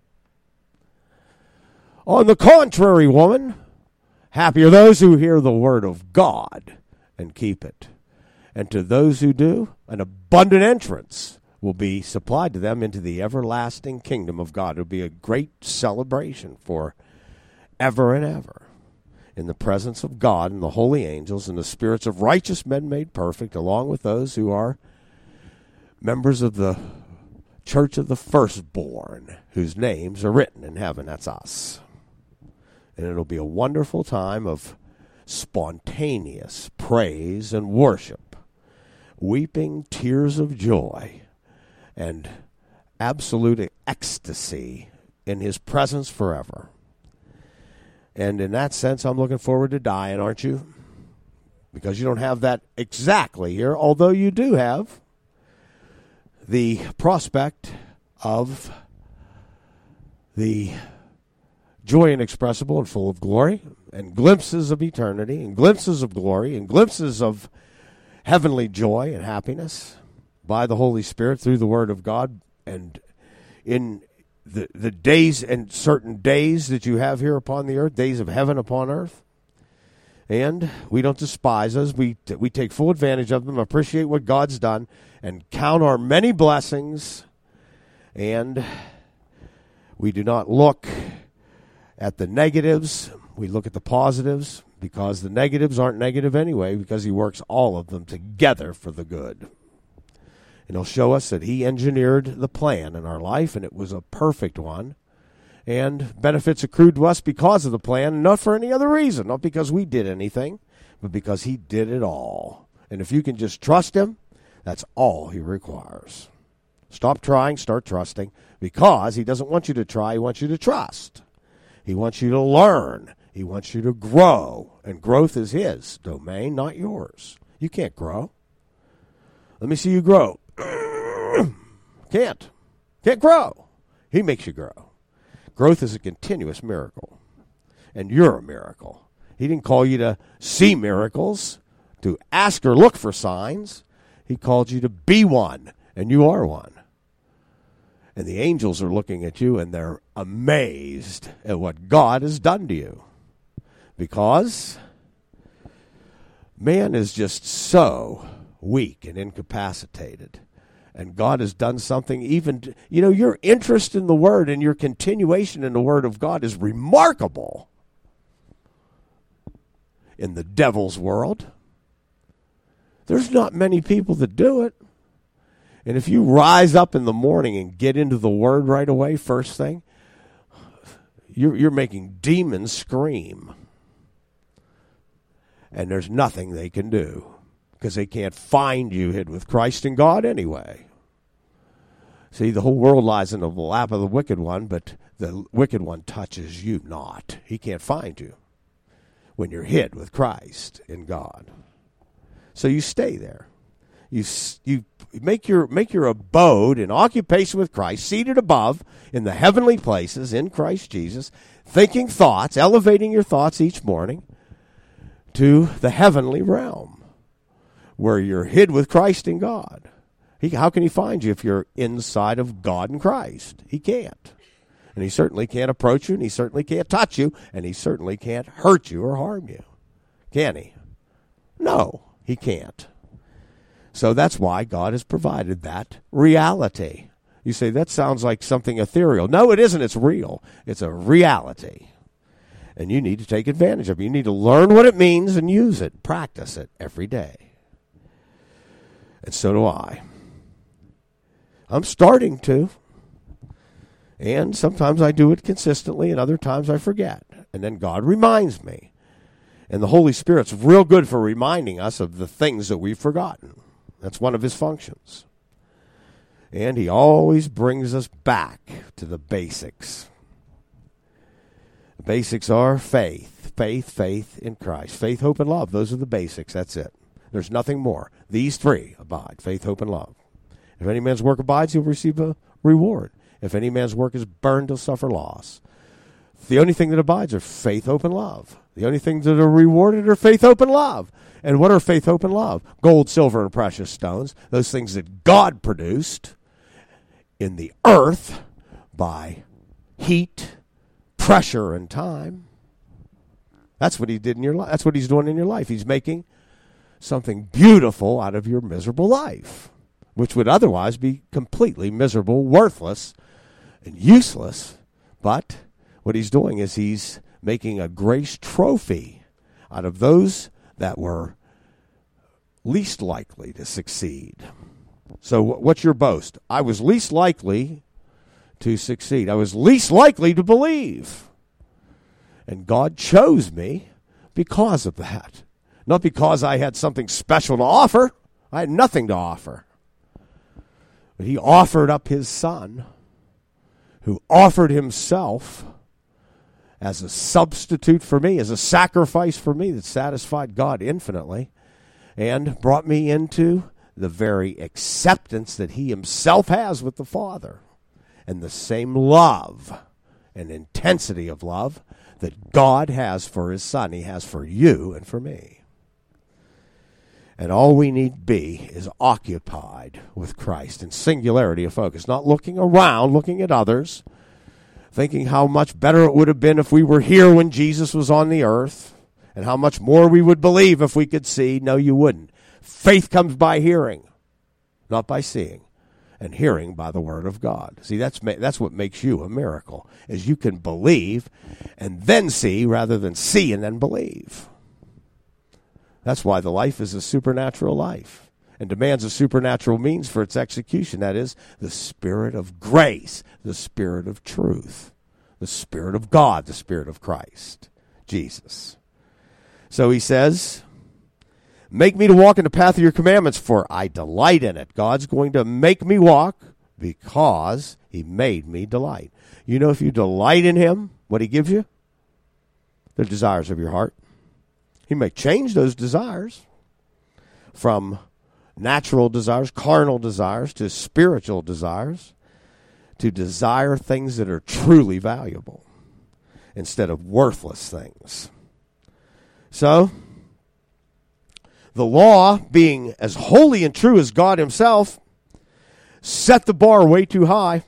On the contrary, woman, happy are those who hear the word of God and keep it. And to those who do, an abundant entrance will be supplied to them into the everlasting kingdom of God. It will be a great celebration for ever and ever in the presence of God and the holy angels and the spirits of righteous men made perfect, along with those who are members of the church of the firstborn, whose names are written in heaven. That's us. And it'll be a wonderful time of spontaneous praise and worship, weeping tears of joy, and absolute ecstasy in his presence forever. And in that sense, I'm looking forward to dying, aren't you? Because you don't have that exactly here, although you do have the prospect of the joy inexpressible and full of glory, and glimpses of eternity, and glimpses of glory, and glimpses of heavenly joy and happiness by the Holy Spirit through the Word of God, and in the the days and certain days that you have here upon the earth, days of heaven upon earth. And we don't despise us. We we take full advantage of them, appreciate what God's done, and count our many blessings. And we do not look at the negatives. We look at the positives, because the negatives aren't negative anyway, because he works all of them together for the good. And he'll show us that he engineered the plan in our life, and it was a perfect one. And benefits accrued to us because of the plan, not for any other reason, not because we did anything, but because he did it all. And if you can just trust him, that's all he requires. Stop trying, start trusting, because he doesn't want you to try, he wants you to trust. He wants you to learn. He wants you to grow. And growth is his domain, not yours. You can't grow. Let me see you grow. Can't. Can't grow. He makes you grow. Growth is a continuous miracle. And you're a miracle. He didn't call you to see miracles, to ask or look for signs. He called you to be one, and you are one. And the angels are looking at you, and they're amazed at what God has done to you. Because man is just so weak and incapacitated. And God has done something even, to, you know, your interest in the Word and your continuation in the Word of God is remarkable in the devil's world. There's not many people that do it. And if you rise up in the morning and get into the Word right away, first thing, you're, you're making demons scream. And there's nothing they can do, because they can't find you hid with Christ in God anyway. See, the whole world lies in the lap of the wicked one, but the wicked one touches you not. He can't find you when you're hid with Christ in God. So you stay there. You you make your make your abode and occupation with Christ, seated above in the heavenly places in Christ Jesus, thinking thoughts, elevating your thoughts each morning to the heavenly realm, where you're hid with Christ in God. He, how can he find you if you're inside of God and Christ? He can't. And he certainly can't approach you, and he certainly can't touch you, and he certainly can't hurt you or harm you. Can he? No, he can't. So that's why God has provided that reality. You say, that sounds like something ethereal. No, it isn't. It's real. It's a reality. And you need to take advantage of it. You need to learn what it means and use it, practice it every day. And so do I. I'm starting to. And sometimes I do it consistently, and other times I forget. And then God reminds me. And the Holy Spirit's real good for reminding us of the things that we've forgotten. That's one of his functions. And he always brings us back to the basics. The basics are faith, faith, faith in Christ. Faith, hope, and love. Those are the basics. That's it. There's nothing more. These three abide, faith, hope, and love. If any man's work abides, he'll receive a reward. If any man's work is burned, he'll suffer loss. The only thing that abides are faith, hope, and love. The only things that are rewarded are faith, hope, and love. And what are faith, hope, and love? Gold, silver, and precious stones. Those things that God produced in the earth by heat, pressure, and time. That's what he did in your life. That's what he's doing in your life. He's making something beautiful out of your miserable life. which would otherwise be completely miserable, worthless, and useless. But what he's doing is he's making a grace trophy out of those that were least likely to succeed. So what's your boast? I was least likely to succeed. I was least likely to believe. And God chose me because of that. Not because I had something special to offer. I had nothing to offer. But he offered up his son, who offered himself as a substitute for me, as a sacrifice for me that satisfied God infinitely, and brought me into the very acceptance that he himself has with the Father, and the same love and intensity of love that God has for his son, he has for you and for me. And all we need be is occupied with Christ in singularity of focus, not looking around, looking at others, thinking how much better it would have been if we were here when Jesus was on the earth, and how much more we would believe if we could see. No, you wouldn't. Faith comes by hearing, not by seeing, and hearing by the word of God. See, that's that's what makes you a miracle, is you can believe and then see rather than see and then believe. That's why the life is a supernatural life and demands a supernatural means for its execution. That is, the Spirit of grace, the Spirit of truth, the Spirit of God, the Spirit of Christ, Jesus. So he says, make me to walk in the path of your commandments, for I delight in it. God's going to make me walk because he made me delight. You know, if you delight in him, what he gives you? The desires of your heart. He may change those desires from natural desires, carnal desires, to spiritual desires, to desire things that are truly valuable instead of worthless things. So, the law, being as holy and true as God himself, set the bar way too high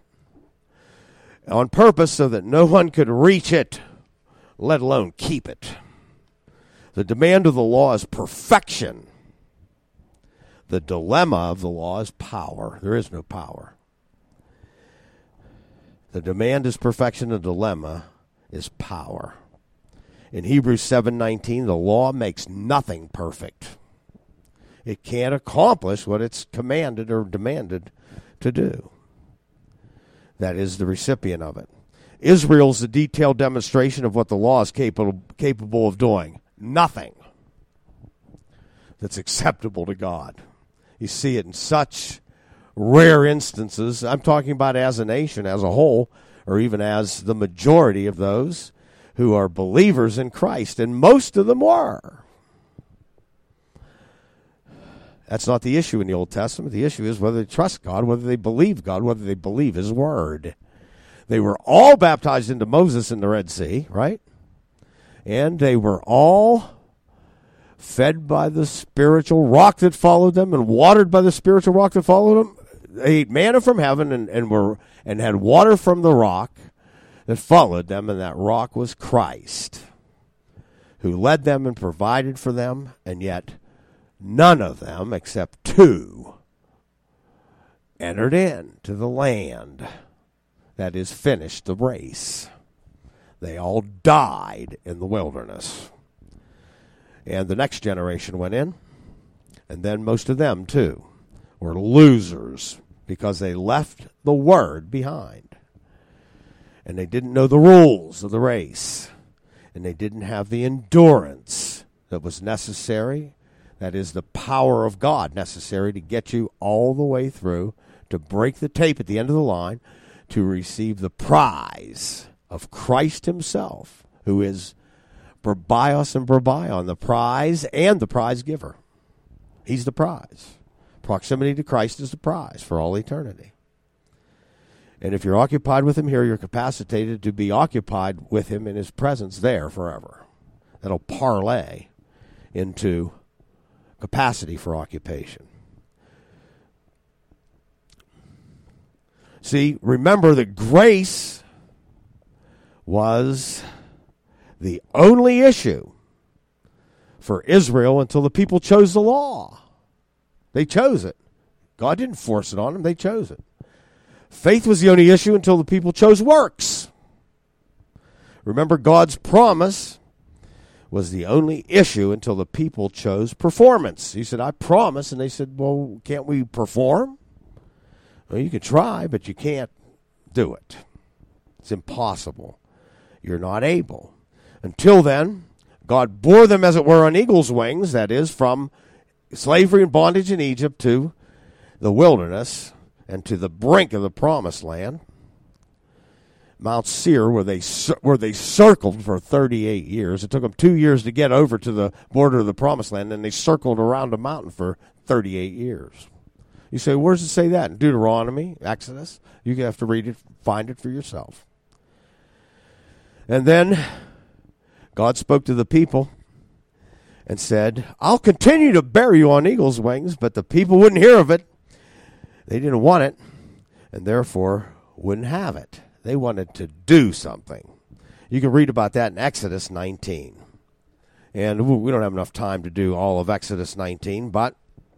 on purpose so that no one could reach it, let alone keep it. The demand of the law is perfection. The dilemma of the law is power. There is no power. The demand is perfection. The dilemma is power. In Hebrews seven nineteen, the law makes nothing perfect. It can't accomplish what it's commanded or demanded to do. That is the recipient of it. Israel's a detailed demonstration of what the law is capable, capable of doing. Nothing that's acceptable to God. You see it in such rare instances. I'm talking about as a nation, as a whole, or even as the majority of those who are believers in Christ, and most of them were. That's not the issue in the Old Testament. The issue is whether they trust God, whether they believe God, whether they believe his word. They were all baptized into Moses in the Red Sea, right? And they were all fed by the spiritual rock that followed them and watered by the spiritual rock that followed them. They ate manna from heaven and, and were and had water from the rock that followed them, and that rock was Christ, who led them and provided for them, and yet none of them, except two, entered into the land that is finished the race. They all died in the wilderness. And the next generation went in, and then most of them, too, were losers because they left the word behind. And they didn't know the rules of the race. And they didn't have the endurance that was necessary. That is the power of God necessary to get you all the way through, to break the tape at the end of the line, to receive the prize of Christ himself, who is Brabios and Brabion, the prize and the prize giver. He's the prize. Proximity to Christ is the prize for all eternity. And if you're occupied with him here, you're capacitated to be occupied with him in his presence there forever. That'll parlay into capacity for occupation. See, remember that grace was the only issue for Israel until the people chose the law. They chose it. God didn't force it on them. They chose it. Faith was the only issue until the people chose works. Remember, God's promise was the only issue until the people chose performance. He said, I promise. And they said, well, can't we perform? Well, you can try, but you can't do it. It's impossible. You're not able. Until then, God bore them, as it were, on eagle's wings, that is, from slavery and bondage in Egypt to the wilderness and to the brink of the promised land, Mount Seir, where they where they circled for thirty-eight years. It took them two years to get over to the border of the promised land, and they circled around a mountain for thirty-eight years. You say, where does it say that? In Deuteronomy, Exodus? You have to read it, find it for yourself. And then God spoke to the people and said, I'll continue to bear you on eagle's wings, but the people wouldn't hear of it. They didn't want it, and therefore wouldn't have it. They wanted to do something. You can read about that in Exodus nineteen. And we don't have enough time to do all of Exodus nineteen, but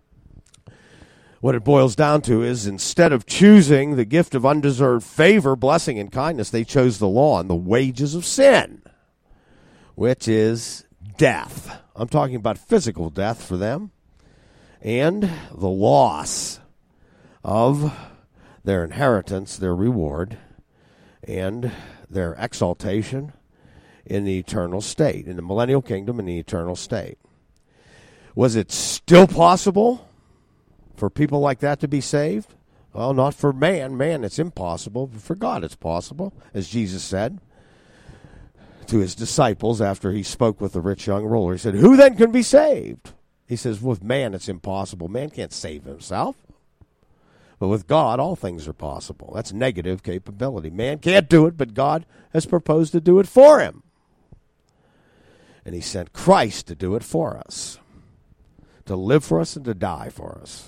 what it boils down to is instead of choosing the gift of undeserved favor, blessing, and kindness, they chose the law and the wages of sin, which is death. I'm talking about physical death for them and the loss of their inheritance, their reward, and their exaltation in the eternal state, in the millennial kingdom, in the eternal state. Was it still possible for people like that to be saved? Well, not for man. Man, it's impossible. But for God, it's possible, as Jesus said to his disciples after he spoke with the rich young ruler. He said, who then can be saved? He says, with man, it's impossible. Man can't save himself. But with God, all things are possible. That's negative capability. Man can't do it, but God has proposed to do it for him. And he sent Christ to do it for us, to live for us and to die for us.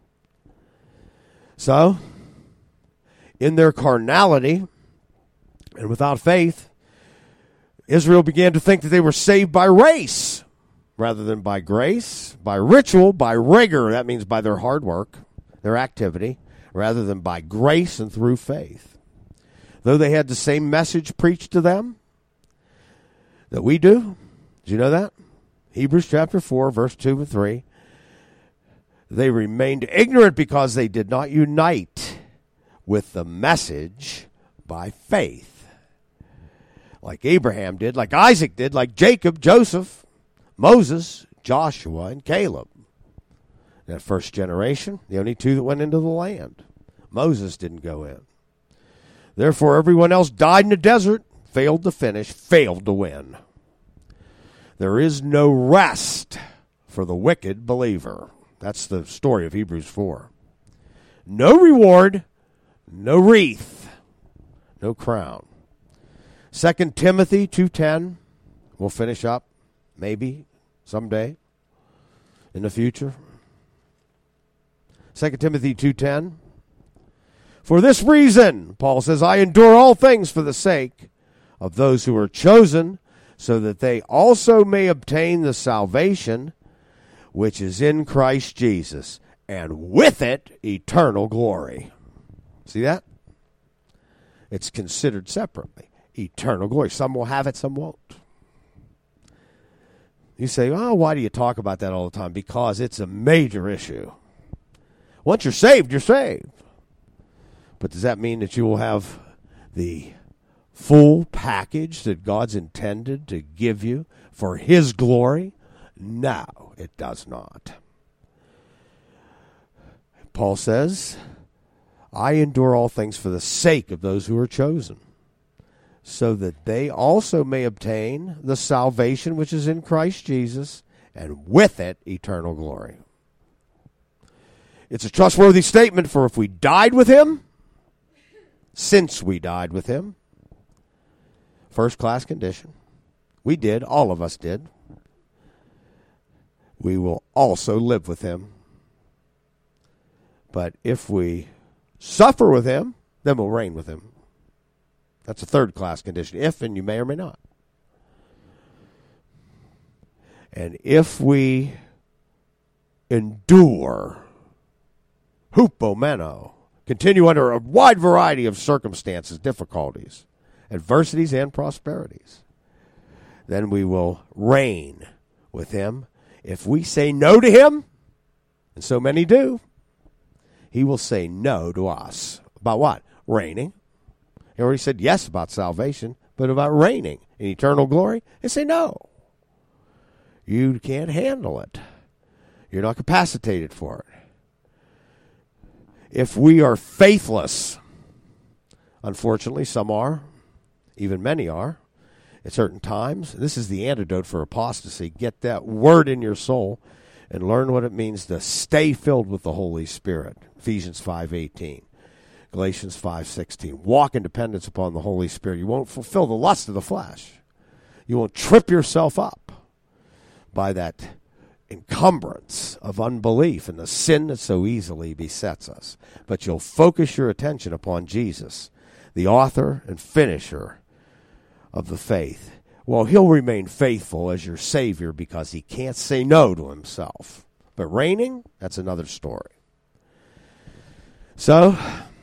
So, in their carnality and without faith, Israel began to think that they were saved by race rather than by grace, by ritual, by rigor. That means by their hard work, their activity, rather than by grace and through faith. Though they had the same message preached to them that we do. Did you know that? Hebrews chapter four, verse two and three. They remained ignorant because they did not unite with the message by faith. Like Abraham did, like Isaac did, like Jacob, Joseph, Moses, Joshua, and Caleb. That first generation, the only two that went into the land. Moses didn't go in. Therefore, everyone else died in the desert, failed to finish, failed to win. There is no rest for the wicked believer. That's the story of Hebrews four. No reward, no wreath, no crown. Second Timothy two ten, we'll finish up, maybe, someday, in the future. Second Timothy two ten. For this reason, Paul says, I endure all things for the sake of those who are chosen, so that they also may obtain the salvation which is in Christ Jesus, and with it eternal glory. See that? It's considered separately. Eternal glory. Some will have it, some won't. You say, oh, why do you talk about that all the time? Because it's a major issue. Once you're saved, you're saved. But does that mean that you will have the full package that God's intended to give you for his glory? No, it does not. Paul says, I endure all things for the sake of those who are chosen, so that they also may obtain the salvation which is in Christ Jesus, and with it eternal glory. It's a trustworthy statement, for if we died with him, since we died with him, first class condition, we did, all of us did, we will also live with him. But if we suffer with him, then we'll reign with him. That's a third class condition, if, and you may or may not. And if we endure, hupomeno. Continue under a wide variety of circumstances, difficulties, adversities, and prosperities. Then we will reign with him. If we say no to him, and so many do, he will say no to us. About what? Reigning. He already said yes about salvation, but about reigning in eternal glory, and say no. You can't handle it. You're not capacitated for it. If we are faithless, unfortunately some are, even many are, at certain times, this is the antidote for apostasy. Get that word in your soul and learn what it means to stay filled with the Holy Spirit. Ephesians five eighteen, Galatians five sixteen. Walk in dependence upon the Holy Spirit. You won't fulfill the lust of the flesh. You won't trip yourself up by that encumbrance of unbelief and the sin that so easily besets us. But you'll focus your attention upon Jesus, the author and finisher of the faith. Well, he'll remain faithful as your Savior because he can't say no to himself. But reigning, that's another story. So,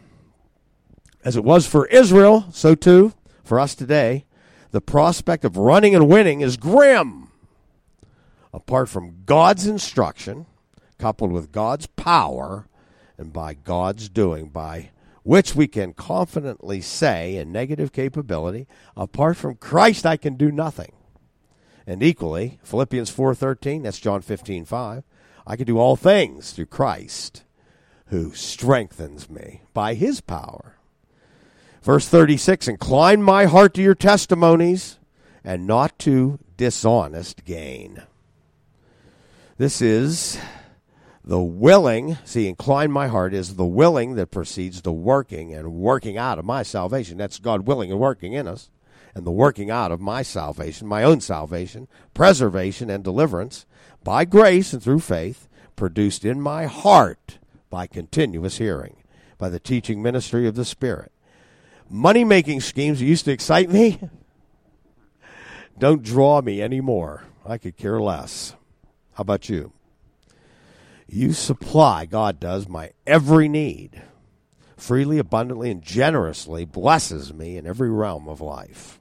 as it was for Israel, so too for us today, the prospect of running and winning is grim. Apart from God's instruction, coupled with God's power, and by God's doing, by which we can confidently say in negative capability, apart from Christ I can do nothing. And equally, Philippians four thirteen, that's John fifteen five, I can do all things through Christ who strengthens me by his power. Verse thirty-six, incline my heart to your testimonies and not to dishonest gain. This is the willing, see, incline my heart is the willing that precedes the working and working out of my salvation. That's God willing and working in us. And the working out of my salvation, my own salvation, preservation and deliverance, by grace and through faith, produced in my heart by continuous hearing, by the teaching ministry of the Spirit. Money-making schemes that used to excite me don't draw me anymore. I could care less. How about you? You supply, God does, my every need. Freely, abundantly, and generously blesses me in every realm of life.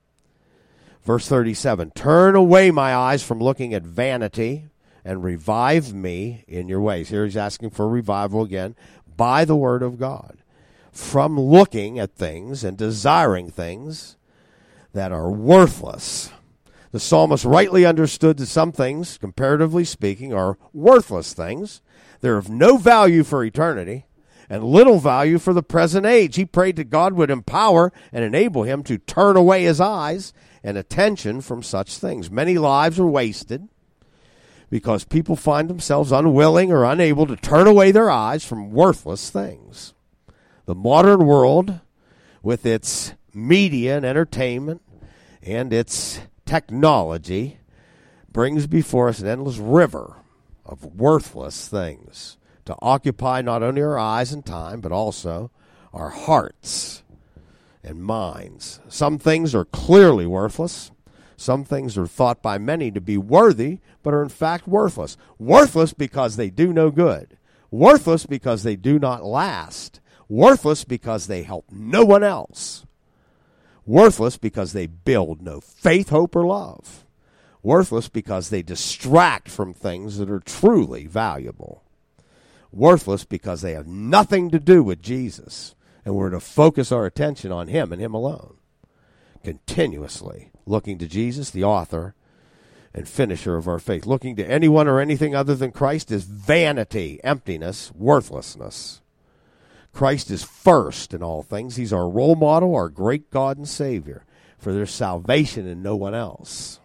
Verse thirty-seven, turn away my eyes from looking at vanity and revive me in your ways. Here he's asking for revival again by the word of God. From looking at things and desiring things that are worthless. The psalmist rightly understood that some things, comparatively speaking, are worthless things. They're of no value for eternity and little value for the present age. He prayed that God would empower and enable him to turn away his eyes and attention from such things. Many lives are wasted because people find themselves unwilling or unable to turn away their eyes from worthless things. The modern world, with its media and entertainment and its technology, brings before us an endless river of worthless things to occupy not only our eyes and time, but also our hearts and minds. Some things are clearly worthless. Some things are thought by many to be worthy, but are in fact worthless. Worthless because they do no good. Worthless because they do not last. Worthless because they help no one else. Worthless because they build no faith, hope, or love. Worthless because they distract from things that are truly valuable. Worthless because they have nothing to do with Jesus, and we're to focus our attention on him and him alone. Continuously looking to Jesus, the author and finisher of our faith. Looking to anyone or anything other than Christ is vanity, emptiness, worthlessness. Christ is first in all things. He's our role model, our great God and Savior. For there's salvation in no one else.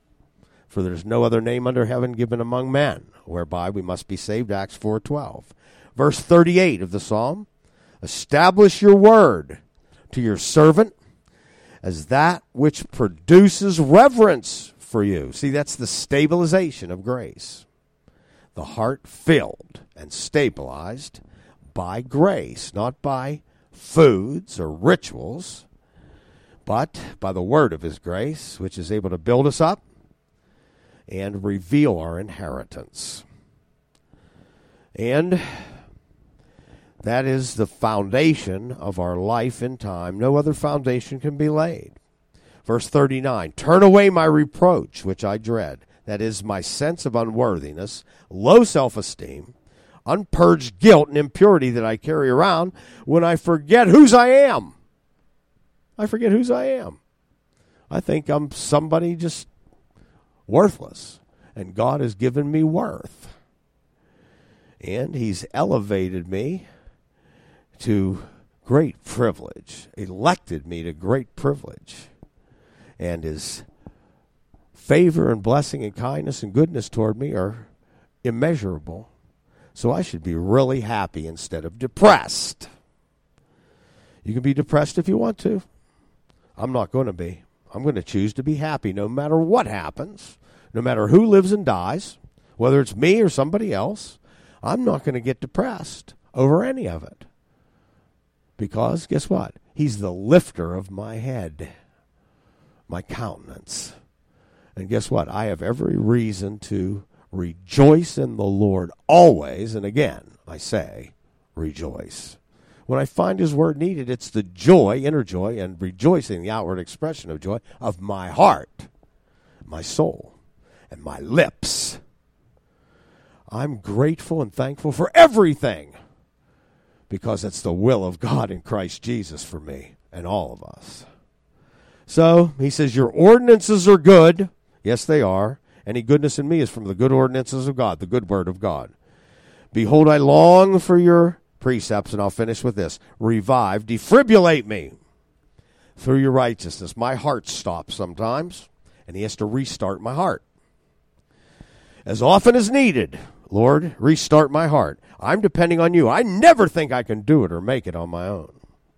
For there's no other name under heaven given among men, whereby we must be saved, Acts four twelve. Verse thirty-eight of the Psalm, establish your word to your servant as that which produces reverence for you. See, that's the stabilization of grace. The heart filled and stabilized by grace, not by foods or rituals, but by the word of his grace, which is able to build us up and reveal our inheritance. And That is the foundation of our life in time. No other foundation can be laid. Verse thirty-nine, turn away my reproach, which I dread. That is my sense of unworthiness, low self-esteem, unpurged guilt and impurity that I carry around when I forget whose I am. I forget whose I am. I think I'm somebody just worthless, and God has given me worth. And he's elevated me to great privilege, elected me to great privilege. And his favor and blessing and kindness and goodness toward me are immeasurable. So I should be really happy instead of depressed. You can be depressed if you want to. I'm not going to be. I'm going to choose to be happy no matter what happens, no matter who lives and dies, whether it's me or somebody else. I'm not going to get depressed over any of it. Because, guess what? He's the lifter of my head, my countenance. And guess what? I have every reason to rejoice in the Lord always. And again, I say, rejoice. When I find his word needed, it's the joy, inner joy, and rejoicing, the outward expression of joy, of my heart, my soul, and my lips. I'm grateful and thankful for everything because it's the will of God in Christ Jesus for me and all of us. So he says, your ordinances are good. Yes, they are. Any goodness in me is from the good ordinances of God, the good word of God. Behold, I long for your precepts, and I'll finish with this. Revive, defibrillate me through your righteousness. My heart stops sometimes, and he has to restart my heart. As often as needed, Lord, restart my heart. I'm depending on you. I never think I can do it or make it on my own.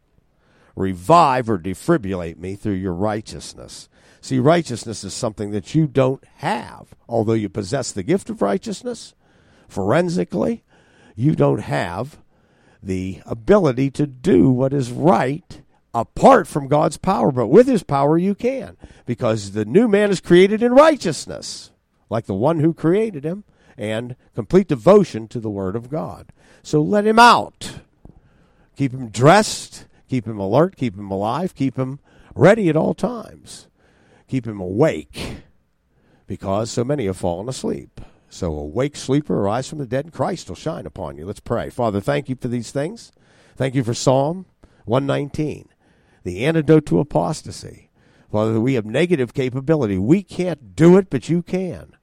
Revive or defibrillate me through your righteousness. See, righteousness is something that you don't have. Although you possess the gift of righteousness, forensically, you don't have the ability to do what is right apart from God's power. But with his power, you can. Because the new man is created in righteousness, like the one who created him, and complete devotion to the word of God. So let him out. Keep him dressed. Keep him alert. Keep him alive. Keep him ready at all times. Keep him awake, because so many have fallen asleep. So awake, sleeper, arise from the dead, and Christ will shine upon you. Let's pray. Father, thank you for these things. Thank you for Psalm one nineteen, the antidote to apostasy. Father, we have negative capability. We can't do it, but you can.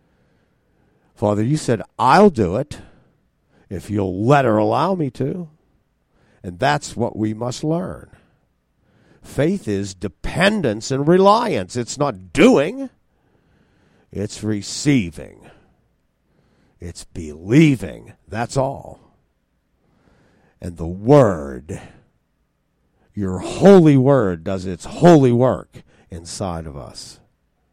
Father, you said, I'll do it if you'll let or allow me to. And that's what we must learn. Faith is dependence and reliance. It's not doing. It's receiving. It's believing. That's all. And the Word, your holy Word, does its holy work inside of us.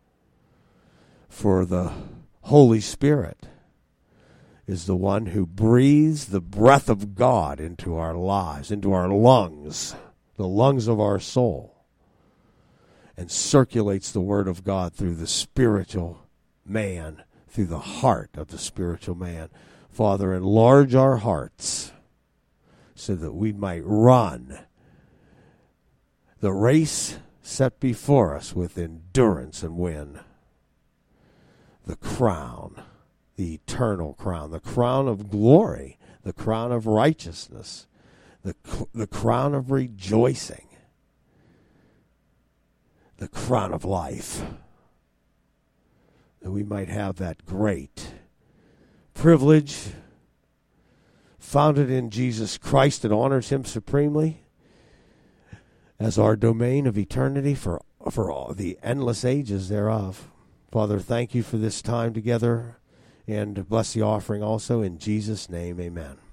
For the Holy Spirit is the one who breathes the breath of God into our lives, into our lungs, the lungs of our soul, and circulates the Word of God through the spiritual man, through the heart of the spiritual man. Father, enlarge our hearts so that we might run the race set before us with endurance and win the crown, the eternal crown, the crown of glory, the crown of righteousness, the, the crown of rejoicing, the crown of life. That we might have that great privilege founded in Jesus Christ that honors him supremely as our domain of eternity for, for all the endless ages thereof. Father, thank you for this time together, and bless the offering also. In Jesus' name, amen.